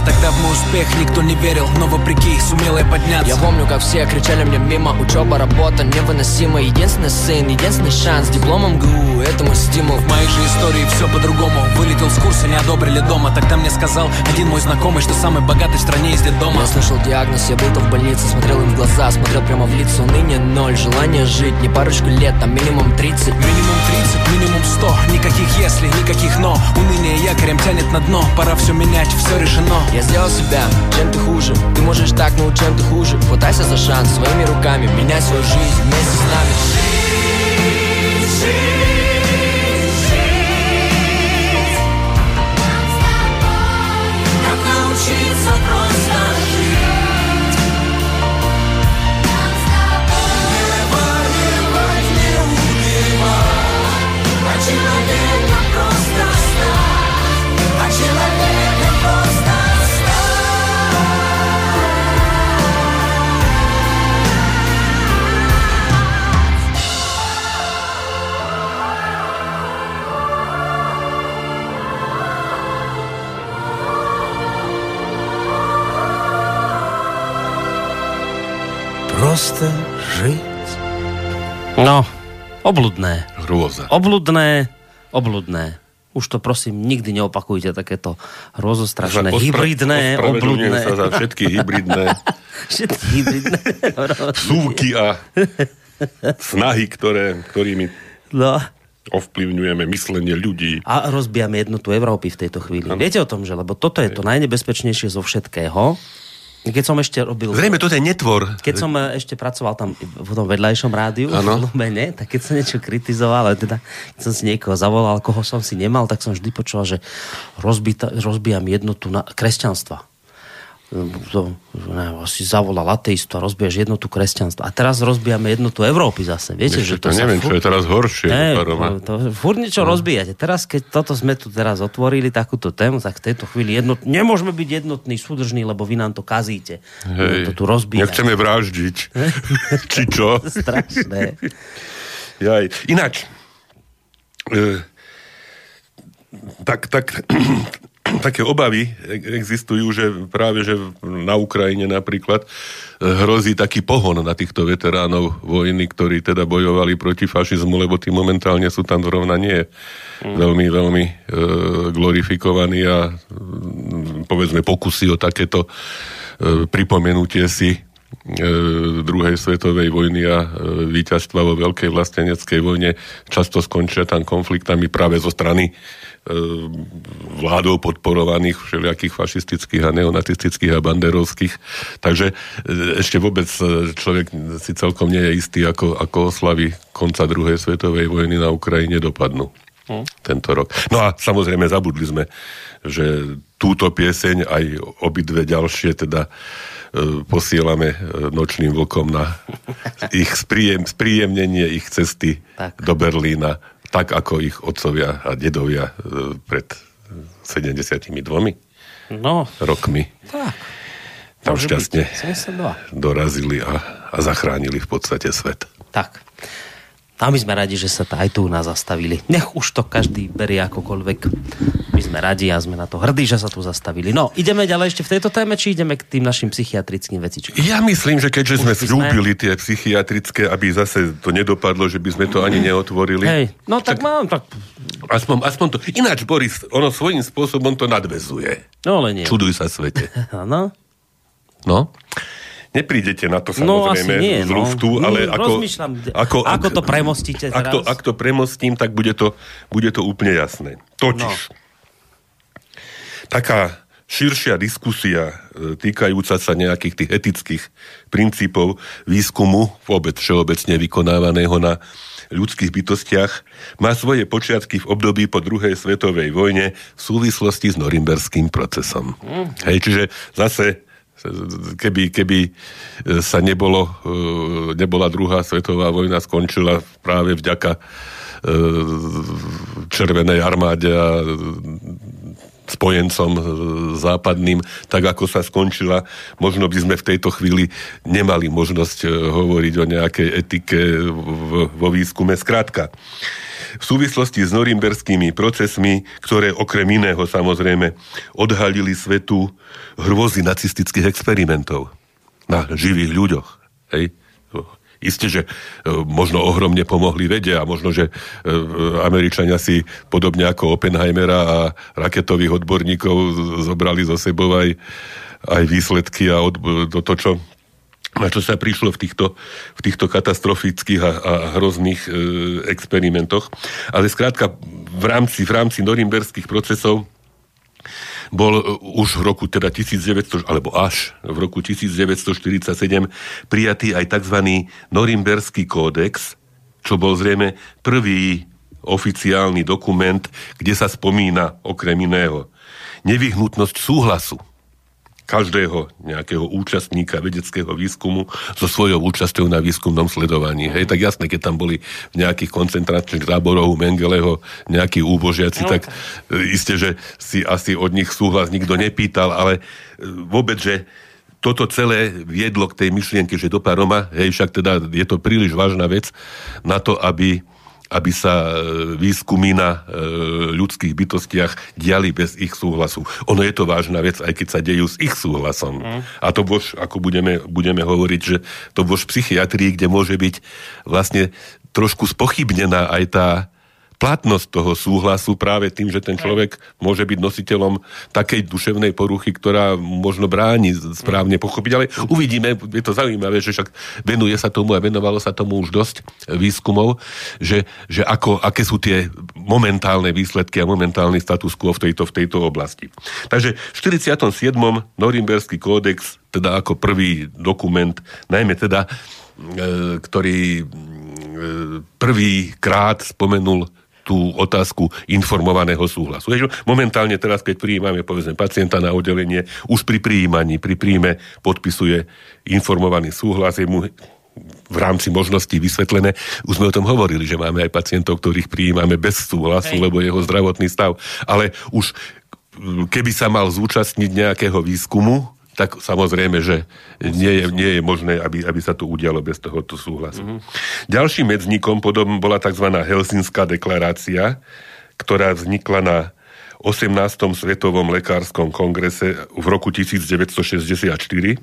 S5: Тогда в мой успех никто не верил, но вопреки сумел я подняться.
S6: Я помню, как все кричали мне мимо. Учеба, работа невыносима. Единственный сын, единственный шанс. Дипломом ГУ, это мой стимул.
S5: В моей же истории все по-другому. Вылетел с курса, не одобрили дома. Тогда мне сказал один мой знакомый, что самый богатый в стране из детдома.
S6: Я слышал диагноз, я был-то в больнице. Смотрел им в глаза, смотрел прямо в лицо. Ныне ноль, желание жить, не парочку лет, а минимум тридцать.
S5: Минимум тридцать, минимум сто. Никаких если, никаких но. Уныние якорем тянет на дно. Пора все менять, все решено.
S6: Я сделал себя, чем ты хуже. Ты можешь так, но чем ты хуже. Хватайся за шанс своими руками. Меняй свою жизнь вместе с нами.
S3: Жить, жить, жить. Нам с тобой. Как научиться просто жить. Нам с тобой. Не воевать, не убивать. А человеком просто стать. А человеком просто
S5: Просто жить.
S1: No, obľudné.
S2: Hrôza.
S1: Obľudné, obľudné. Už to prosím, nikdy neopakujte takéto hrozostrašné,
S2: Ospra-
S1: hybridné,
S2: ospravedlňujem
S1: obľudné.
S2: sa za všetky hybridné
S1: Všetky hybridné.
S2: vsúky a snahy, ktoré, ktorými
S1: No.
S2: ovplyvňujeme myslenie ľudí.
S1: A rozbijame jednotu Európy v tejto chvíli. Ano. Viete o tom, že? Lebo toto je to najnebezpečnejšie zo všetkého. Keď som ešte robil...
S2: Zrejme, toto je netvor.
S1: Keď som ešte pracoval tam v tom vedľajšom rádiu,
S2: ano.
S1: v Lumene, tak keď som niečo kritizoval, ale teda keď som si niekoho zavolal, koho som si nemal, tak som vždy počul, že rozbita, rozbijam jednotu na kresťanstva. To, ne, asi zavolal ateistu a rozbiješ jednotu kresťanstva. A teraz rozbijame jednotu Európy zase. Viete,
S2: Ešte
S1: že to
S2: to neviem,
S1: furt...
S2: čo je teraz horšie.
S1: Ne,
S2: Paroma.
S1: to, to, furt niečo no. rozbíjate. Teraz, keď toto sme tu teraz otvorili, takúto tému, tak v tejto chvíli jednot... nemôžeme byť jednotní, súdržní, lebo vy nám to kazíte.
S2: Hej,
S1: to tu rozbíjate.
S2: nechceme vraždiť. Či čo?
S1: Strašné.
S2: Jaj. Ináč, e, tak, tak také obavy existujú, že práve že na Ukrajine napríklad hrozí taký pohon na týchto veteránov vojny, ktorí teda bojovali proti fašizmu, lebo tí momentálne sú tam zrovna nie mm. veľmi, veľmi e, glorifikovaní a povedzme pokusy o takéto e, pripomenutie si e, druhej svetovej vojny a e, víťazstva vo veľkej vlasteneckej vojne často skončia tam konfliktami práve zo strany vládou podporovaných všelijakých fašistických a neonacistických a banderovských. Takže ešte vôbec človek si celkom nie je istý, ako, ako oslavy konca druhej svetovej vojny na Ukrajine dopadnú hm. tento rok. No a samozrejme zabudli sme, že túto pieseň aj obidve ďalšie teda posielame nočným vlkom na ich spríjem, spríjemnenie ich cesty tak. do Berlína, tak ako ich otcovia a dedovia pred sedemdesiatimi dvomi
S1: no,
S2: rokmi.
S1: Tak.
S2: Tam šťastne
S1: byť.
S2: dorazili a, a zachránili v podstate svet.
S1: Tak. A my sme radi, že sa to aj tu u nás zastavili. Nech už to každý berie akokoľvek. My sme radi a sme na to hrdí, že sa tu zastavili. No, ideme ďalej ešte v tejto téme, či ideme k tým našim psychiatrickým vecičkám?
S2: Ja myslím, že keďže
S1: už
S2: sme
S1: sme...
S2: slúbili tie psychiatrické, aby zase to nedopadlo, že by sme to ani neotvorili.
S1: Hej, no tak, tak mám, tak...
S2: Aspoň, aspoň to... Ináč, Boris, ono svojím spôsobom to nadväzuje.
S1: No, ale nie.
S2: Čuduj sa svete.
S1: Áno.
S2: No? Neprídete na to samozrejme
S1: no, nie,
S2: z luftu,
S1: no.
S2: ale ako,
S1: ako, ako to premostíte teraz?
S2: Ak to, ak to premostím, tak bude to, bude to úplne jasné. Totiž, no. taká širšia diskusia týkajúca sa nejakých tých etických princípov výskumu, vôbec všeobecne vykonávaného na ľudských bytostiach, má svoje počiatky v období po druhej svetovej vojne v súvislosti s norimberským procesom. Mm. Hej, čiže zase Keby, keby sa nebolo, nebola druhá svetová vojna, skončila práve vďaka Červenej armáde a spojencom západným, tak ako sa skončila. Možno by sme v tejto chvíli nemali možnosť hovoriť o nejakej etike vo výskume. Skrátka, v súvislosti s norimberskými procesmi, ktoré okrem iného samozrejme odhalili svetu hrôzy nacistických experimentov na živých ľuďoch. Hej? Isté, že možno ohromne pomohli vede a možno, že Američania si podobne ako Oppenheimera a raketových odborníkov zobrali zo sebou aj, aj výsledky a od, do to, čo, na čo sa prišlo v týchto, v týchto katastrofických a, a hrozných e, experimentoch. Ale skrátka v rámci, v rámci norimberských procesov bol už v roku teda tisícdeväťsto, alebo až v roku tisícdeväťstoštyridsaťsedem prijatý aj tzv. Norimberský kódex, čo bol zrejme prvý oficiálny dokument, kde sa spomína okrem iného nevyhnutnosť súhlasu každého nejakého účastníka vedeckého výskumu so svojou účasťou na výskumnom sledovaní. Hej, tak jasné, keď tam boli v nejakých koncentračných táboroch Mengeleho nejakí úbožiaci, no, tak isté, že si asi od nich súhlas nikto nepýtal, ale vôbec, že toto celé viedlo k tej myšlienke, že do Paroma, hej, však teda je to príliš vážna vec na to, aby aby sa výskumy na ľudských bytostiach diali bez ich súhlasu. Ono je to vážna vec, aj keď sa dejú s ich súhlasom. Mm. A to bož, ako budeme, budeme hovoriť, že to bož v psychiatrii, kde môže byť vlastne trošku spochybnená aj tá platnosť toho súhlasu práve tým, že ten človek môže byť nositeľom takej duševnej poruchy, ktorá možno bráni správne pochopiť, ale uvidíme, je to zaujímavé, že však venuje sa tomu a venovalo sa tomu už dosť výskumov, že, že ako, aké sú tie momentálne výsledky a momentálny status quo v tejto, v tejto oblasti. Takže v štyridsiatom siedmom Norimberský kódex, teda ako prvý dokument, najmä teda, e, ktorý e, prvýkrát spomenul tú otázku informovaného súhlasu. Momentálne teraz, keď prijímame, povedzme, pacienta na oddelenie, už pri prijímaní, pri príjme podpisuje informovaný súhlas, je mu v rámci možností vysvetlené. Už sme o tom hovorili, že máme aj pacientov, ktorých prijímame bez súhlasu, Hej. lebo jeho zdravotný stav. Ale už keby sa mal zúčastniť nejakého výskumu, tak samozrejme, že nie je, nie je možné, aby, aby sa to udialo bez tohoto súhlasu. Mm-hmm. Ďalším medzníkom potom bola tzv. Helsinská deklarácia, ktorá vznikla na osemnástom svetovom lekárskom kongrese v roku devätnásťstošesťdesiatštyri. E,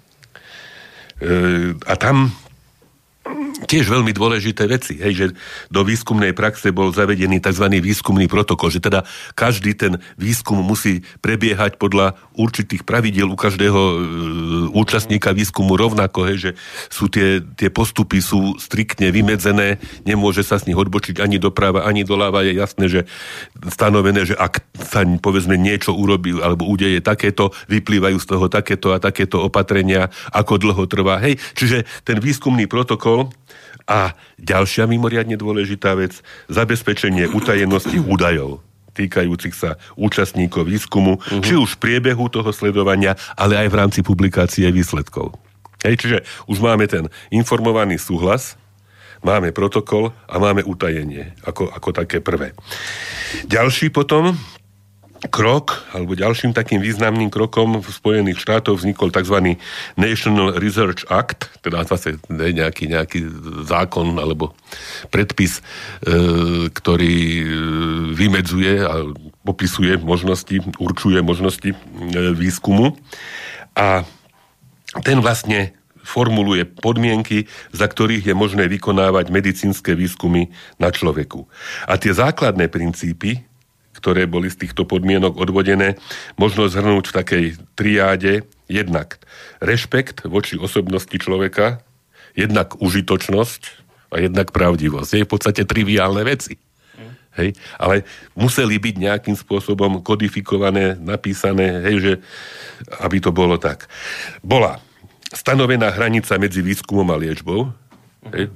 S2: a tam tiež veľmi dôležité veci, hej, že do výskumnej praxe bol zavedený tzv. Výskumný protokol, že teda každý ten výskum musí prebiehať podľa určitých pravidiel u každého e, účastníka výskumu rovnako, hej, že sú tie, tie postupy sú striktne vymedzené, nemôže sa z nich odbočiť ani doprava, ani doľava, je jasné, že stanovené, že ak sa povedzme niečo urobí alebo udeje takéto, vyplývajú z toho takéto a takéto opatrenia, ako dlho trvá, hej, čiže ten výskumný protokol. A ďalšia mimoriadne dôležitá vec, zabezpečenie utajenosti údajov týkajúcich sa účastníkov výskumu, uh-huh. či už v priebehu toho sledovania, ale aj v rámci publikácie výsledkov. Hej, čiže už máme ten informovaný súhlas, máme protokol a máme utajenie ako, ako také prvé. Ďalší potom krok, alebo ďalším takým významným krokom v Spojených štátoch vznikol tzv. National Research Act, teda zase nejaký, nejaký zákon alebo predpis, e, ktorý vymedzuje a popisuje možnosti, určuje možnosti e, výskumu. A ten vlastne formuluje podmienky, za ktorých je možné vykonávať medicínske výskumy na človeku. A tie základné princípy, ktoré boli z týchto podmienok odvodené, možno zhrnúť v takej triáde jednak rešpekt voči osobnosti človeka, jednak užitočnosť a jednak pravdivosť. Je v podstate triviálne veci. Mm. Hej? Ale museli byť nejakým spôsobom kodifikované, napísané, hej, že aby to bolo tak. Bola stanovená hranica medzi výskumom a liečbou. Mm. Hej?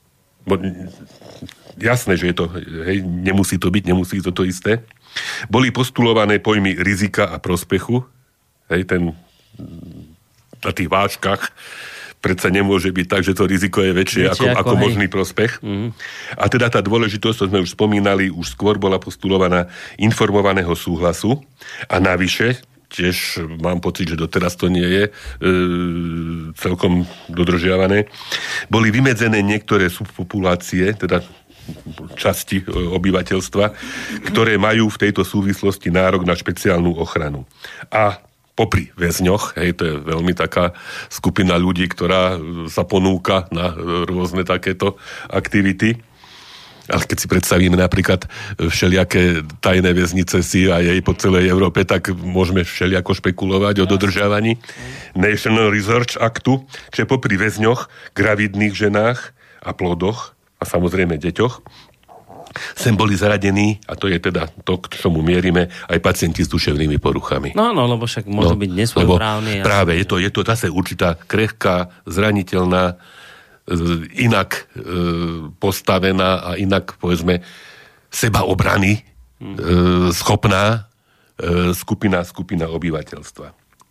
S2: Jasné, že je to, hej, nemusí to byť, nemusí to to isté. Boli postulované pojmy rizika a prospechu, hej, ten na tých vážkach predsa nemôže byť tak, že to riziko je väčšie, väčšie ako, ako, ako možný prospech. Mm. A teda tá dôležitosť, to sme už spomínali, už skôr bola postulovaná informovaného súhlasu a navyše, tiež mám pocit, že doteraz to nie je e, celkom dodržiavané, boli vymedzené niektoré subpopulácie, teda časti obyvateľstva, ktoré majú v tejto súvislosti nárok na špeciálnu ochranu. A popri väzňoch, hej, to je veľmi taká skupina ľudí, ktorá sa ponúka na rôzne takéto aktivity. Ale keď si predstavíme napríklad všelijaké tajné väznice C I A po celej Európe, tak môžeme všelijako špekulovať o dodržiavaní National Research Actu, čiže popri väzňoch, gravidných ženách a plodoch a samozrejme deťoch, sem boli zaradení, a to je teda to, k čomu mierime, aj pacienti s duševnými poruchami.
S1: No, no, lebo však môžu no, byť nesvojprávni.
S2: Práve, je to, je to zase určitá krehká, zraniteľná, inak e, postavená a inak, povedzme, sebaobrany e, schopná e, skupina, skupina obyvateľstva.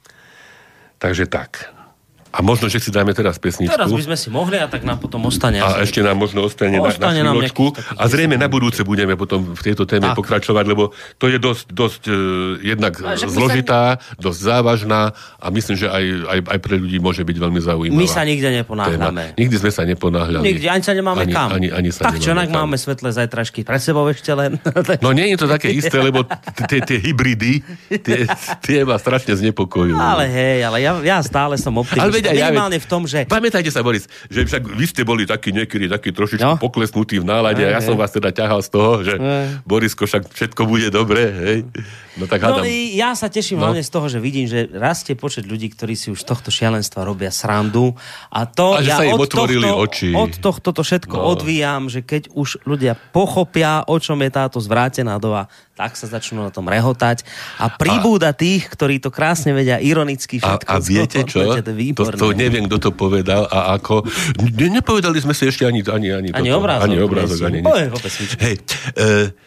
S2: Takže tak. A možno, že si dáme teraz pesničku.
S1: Teraz by sme si mohli a tak nám potom ostane.
S2: A ešte nám možno ostane, ostane na, na chvíľočku. A zrejme na budúce budeme potom v tejto téme tak pokračovať, lebo to je dosť, dosť uh, jednak zložitá, sa... dosť závažná a myslím, že aj, aj, aj pre ľudí môže byť veľmi zaujímavá.
S1: My sa nikde neponáhľame.
S2: Nikdy sme sa neponáhľali.
S1: Nikde, ani sa nemáme
S2: ani,
S1: kam.
S2: Ani, ani sa
S1: tak čo, nak máme svetlé zajtražky pred sebou ešte len.
S2: No nie je to také isté, lebo tie hybridy, tie ma strašne znepokojujú.
S1: Ale hej, ale ja, ja stále som optimista. Minimálne v tom, že...
S2: Pamätajte sa, Boris, že však vy ste boli takí niekedy, takí trošičku no? poklesnutí v nálade a ja som vás teda ťahal z toho, že ne. Borisko, však všetko bude dobre, hej. No tak hádam. No
S1: ja sa teším no. hlavne z toho, že vidím, že rastie počet ľudí, ktorí si už tohto šialenstva robia srandu a to
S2: a že
S1: ja
S2: sa im
S1: od
S2: otvorili
S1: tohto,
S2: oči.
S1: Od tohto to všetko no. odvíjam, že keď už ľudia pochopia, o čom je táto zvrátená doba, tak sa začnú na tom rehotať a pribúda a, tých, ktorí to krásne vedia ironicky všetko.
S2: A, a viete čo? To, to neviem, kto to povedal a ako. Ne, nepovedali sme si ešte ani ani, ani,
S1: ani
S2: toto,
S1: obrázok.
S2: Ani obrázok, ani Hej, e,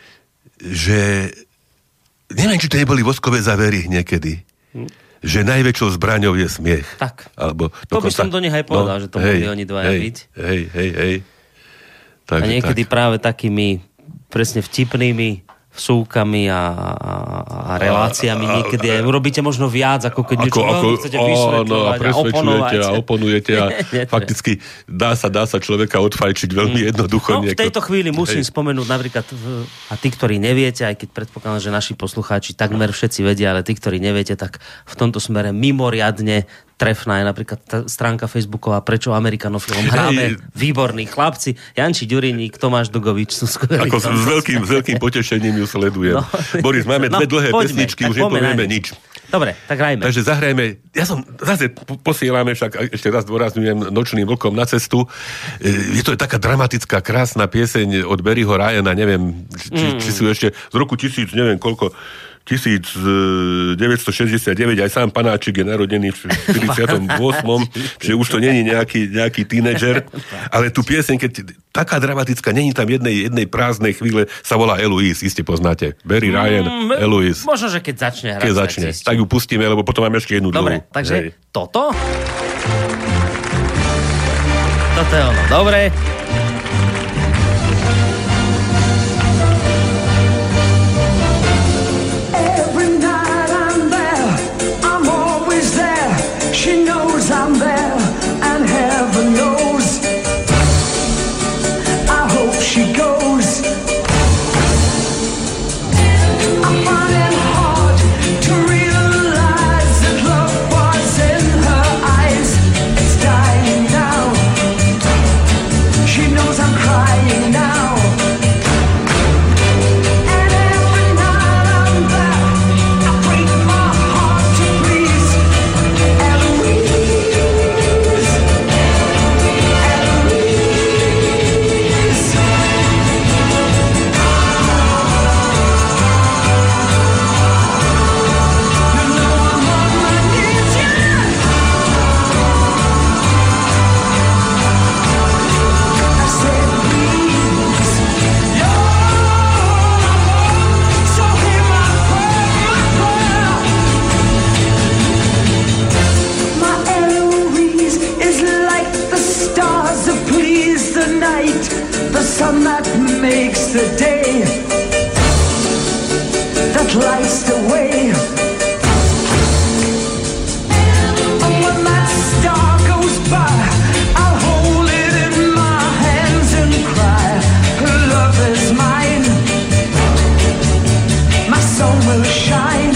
S2: že neviem, či to neboli voskové závery niekedy. Hm. Že najväčšou zbraňou je smiech.
S1: Tak.
S2: Alebo
S1: to by som do nich aj povedal, no, že to mohli oni dvaja
S2: hej,
S1: byť.
S2: Hej, hej, hej. Takže,
S1: a niekedy tak. Práve takými presne vtipnými vsúkami a, a, a reláciami a, niekedy aj urobíte možno viac, ako keď niečo veľmi chcete vysvetľovať
S2: a oponovať. A oponujete a fakticky dá sa, dá sa človeka odfajčiť veľmi mm. jednoducho.
S1: No, v tejto chvíli musím Hej. spomenúť napríklad, a tí, ktorí neviete, aj keď predpokladám, že naši poslucháči takmer všetci vedia, ale tí, ktorí neviete, tak v tomto smere mimoriadne trefná je napríklad tá stránka Facebooková Prečo Amerikanofilom hráme, výborní chlapci, Janči Ďuriník, Tomáš Dugovič sú skvelí.
S2: Ako s veľkým, veľkým potešením ju sledujem. No. Boris, máme no, dve dlhé poďme, pesničky, už nepovieme nič.
S1: Dobre, tak hrajme.
S2: Takže zahrajme, ja som, zase posielame, však ešte raz dôrazňujem, Nočným vlkom na cestu. Je to taká dramatická, krásna pieseň od Barryho Ryana, neviem, či, mm. či sú ešte z roku tisíc, neviem koľko, devätnásťstošesťdesiatdeväť, aj sám Panáčik je narodený v štyridsiatom ôsmom čiže už to není nejaký, nejaký tínedžer, ale tu pieseň, keď taká dramatická, není tam jednej, jednej prázdnej chvíle, sa volá Eloise, iste poznáte. Barry Ryan, mm, Eloise.
S1: Možno, že keď začne hrať.
S2: Keď začne, tak, tak ju pustíme, lebo potom máme ešte jednu dlhú.
S1: Dobre, takže Hej. toto? Toto je ono, dobre.
S7: I'm there, and heaven knows I hope she goes. I find it hard to realize that love was in her eyes. It's dying now. She sliced away. And when that star goes by, I'll hold it in my hands and cry, love is mine, my sun will shine.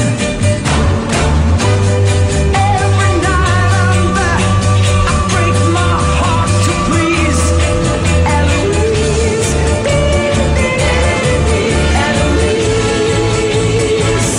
S7: Every night I'm there, I break my heart to please Eloise, Eloise.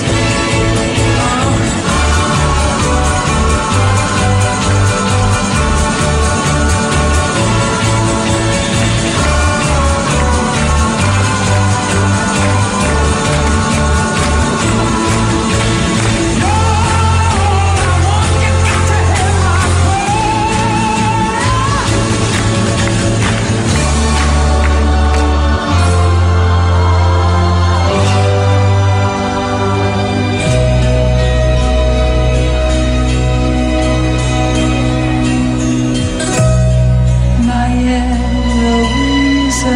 S7: My Eloisa,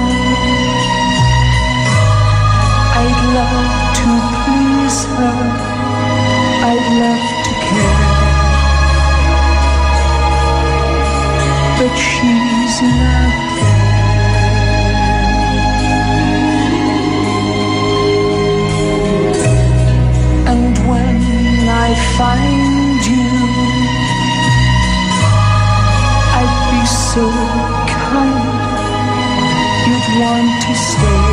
S7: I'd love to please her, I'd love to care, but she's not there. And when I find you, I'd be so kind, you'd want to stay.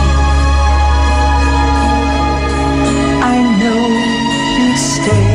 S7: I know you'd stay.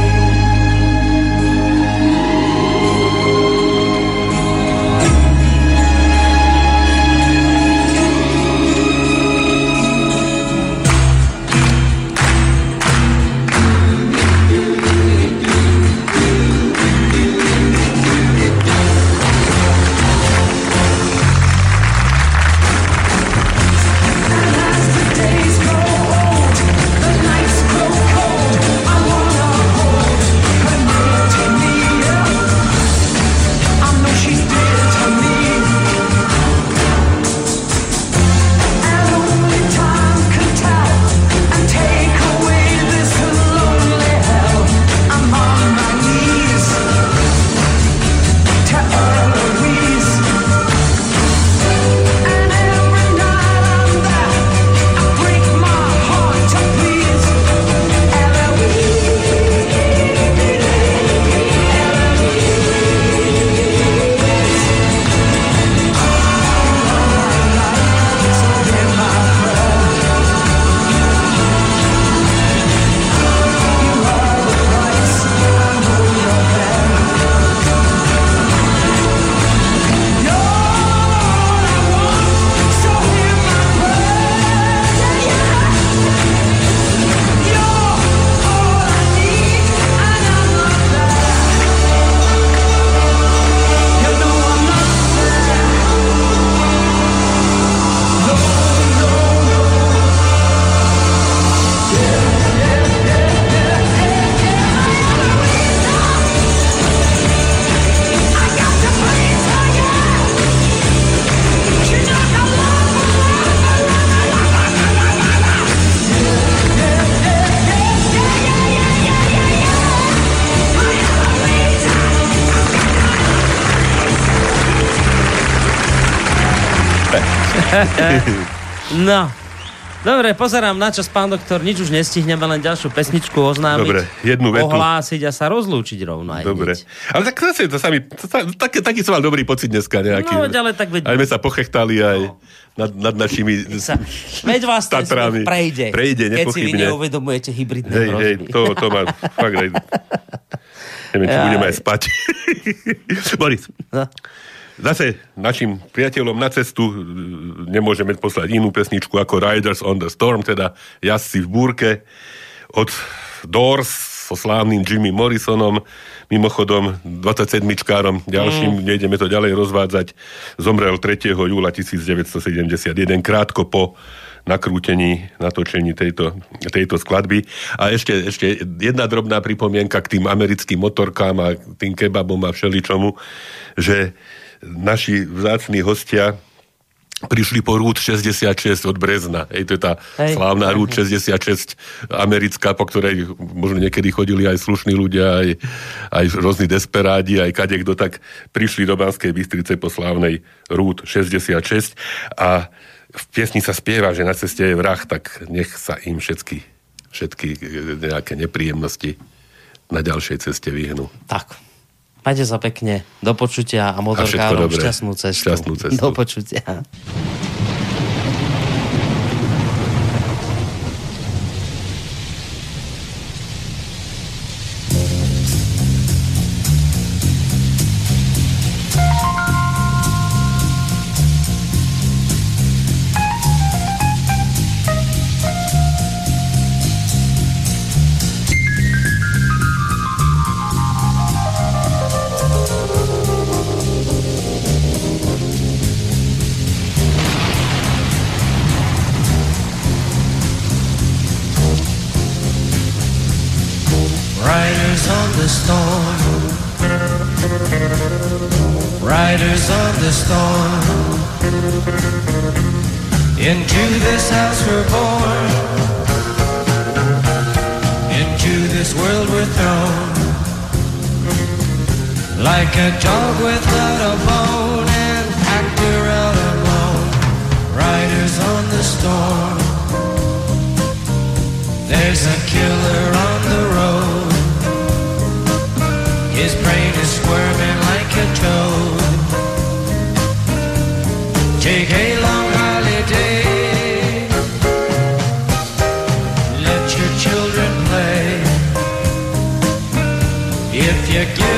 S1: No. Dobre, pozerám na čas, pán doktor, nič už nestihneme, len ďalšiu pesničku oznámiť.
S2: Dobre, jednu vetu.
S1: Ohlásiť a sa rozlúčiť rovno aj
S2: Dobre.
S1: hneď.
S2: Ale tak zase to sa mi, to sa, tak, taký som mal dobrý pocit dneska nejaký.
S1: No, ale tak veď...
S2: Aj sme sa pochechtali aj no. nad, nad našimi
S1: sa, veď vás ten
S2: Tatrami.
S1: prejde.
S2: Prejde,
S1: keď si vy
S2: nepochybne.
S1: neuvedomujete hybridné
S2: hej,
S1: hrozby.
S2: hej, to, to má fakt aj... Neviem, či budeme aj spať. Boris.
S1: No.
S2: Zase našim priateľom na cestu nemôžeme poslať inú pesničku ako Riders on the Storm, teda jazdci v búrke od Doors so slávnym Jimmy Morrisonom, mimochodom dvadsaťsedmičkárom ďalším, mm. nejdeme to ďalej rozvádzať, zomrel tretieho júla devätnásťstosedemdesiatjeden, krátko po nakrútení, natočení tejto, tejto skladby. A ešte, ešte jedna drobná pripomienka k tým americkým motorkám a tým kebabom a všeličomu, že naši vzácni hostia prišli po Route šesťdesiatšesť od Brezna. Hej, to je tá Hej. slávna Route šesťdesiatšesť americká, po ktorej možno niekedy chodili aj slušní ľudia, aj, aj rôzni desperádi, aj kadekto, tak prišli do Banskej Bystrice po slávnej Route šesťdesiatšesť a v piesni sa spieva, že na ceste je vrah, tak nech sa im všetky, všetky nejaké nepríjemnosti na ďalšej ceste vyhnú.
S1: Tak. Majte sa pekne, do počutia a motorkárom šťastnú cestu.
S2: Šťastnú cestu.
S1: Do počutia.
S3: Riders on the storm, into this house we're born, into this world we're thrown, like a dog without a bone, an actor out alone. Riders on the storm, there's a killer on the road, his brain is squirming like a toad. Take a long holiday, let your children play. If you get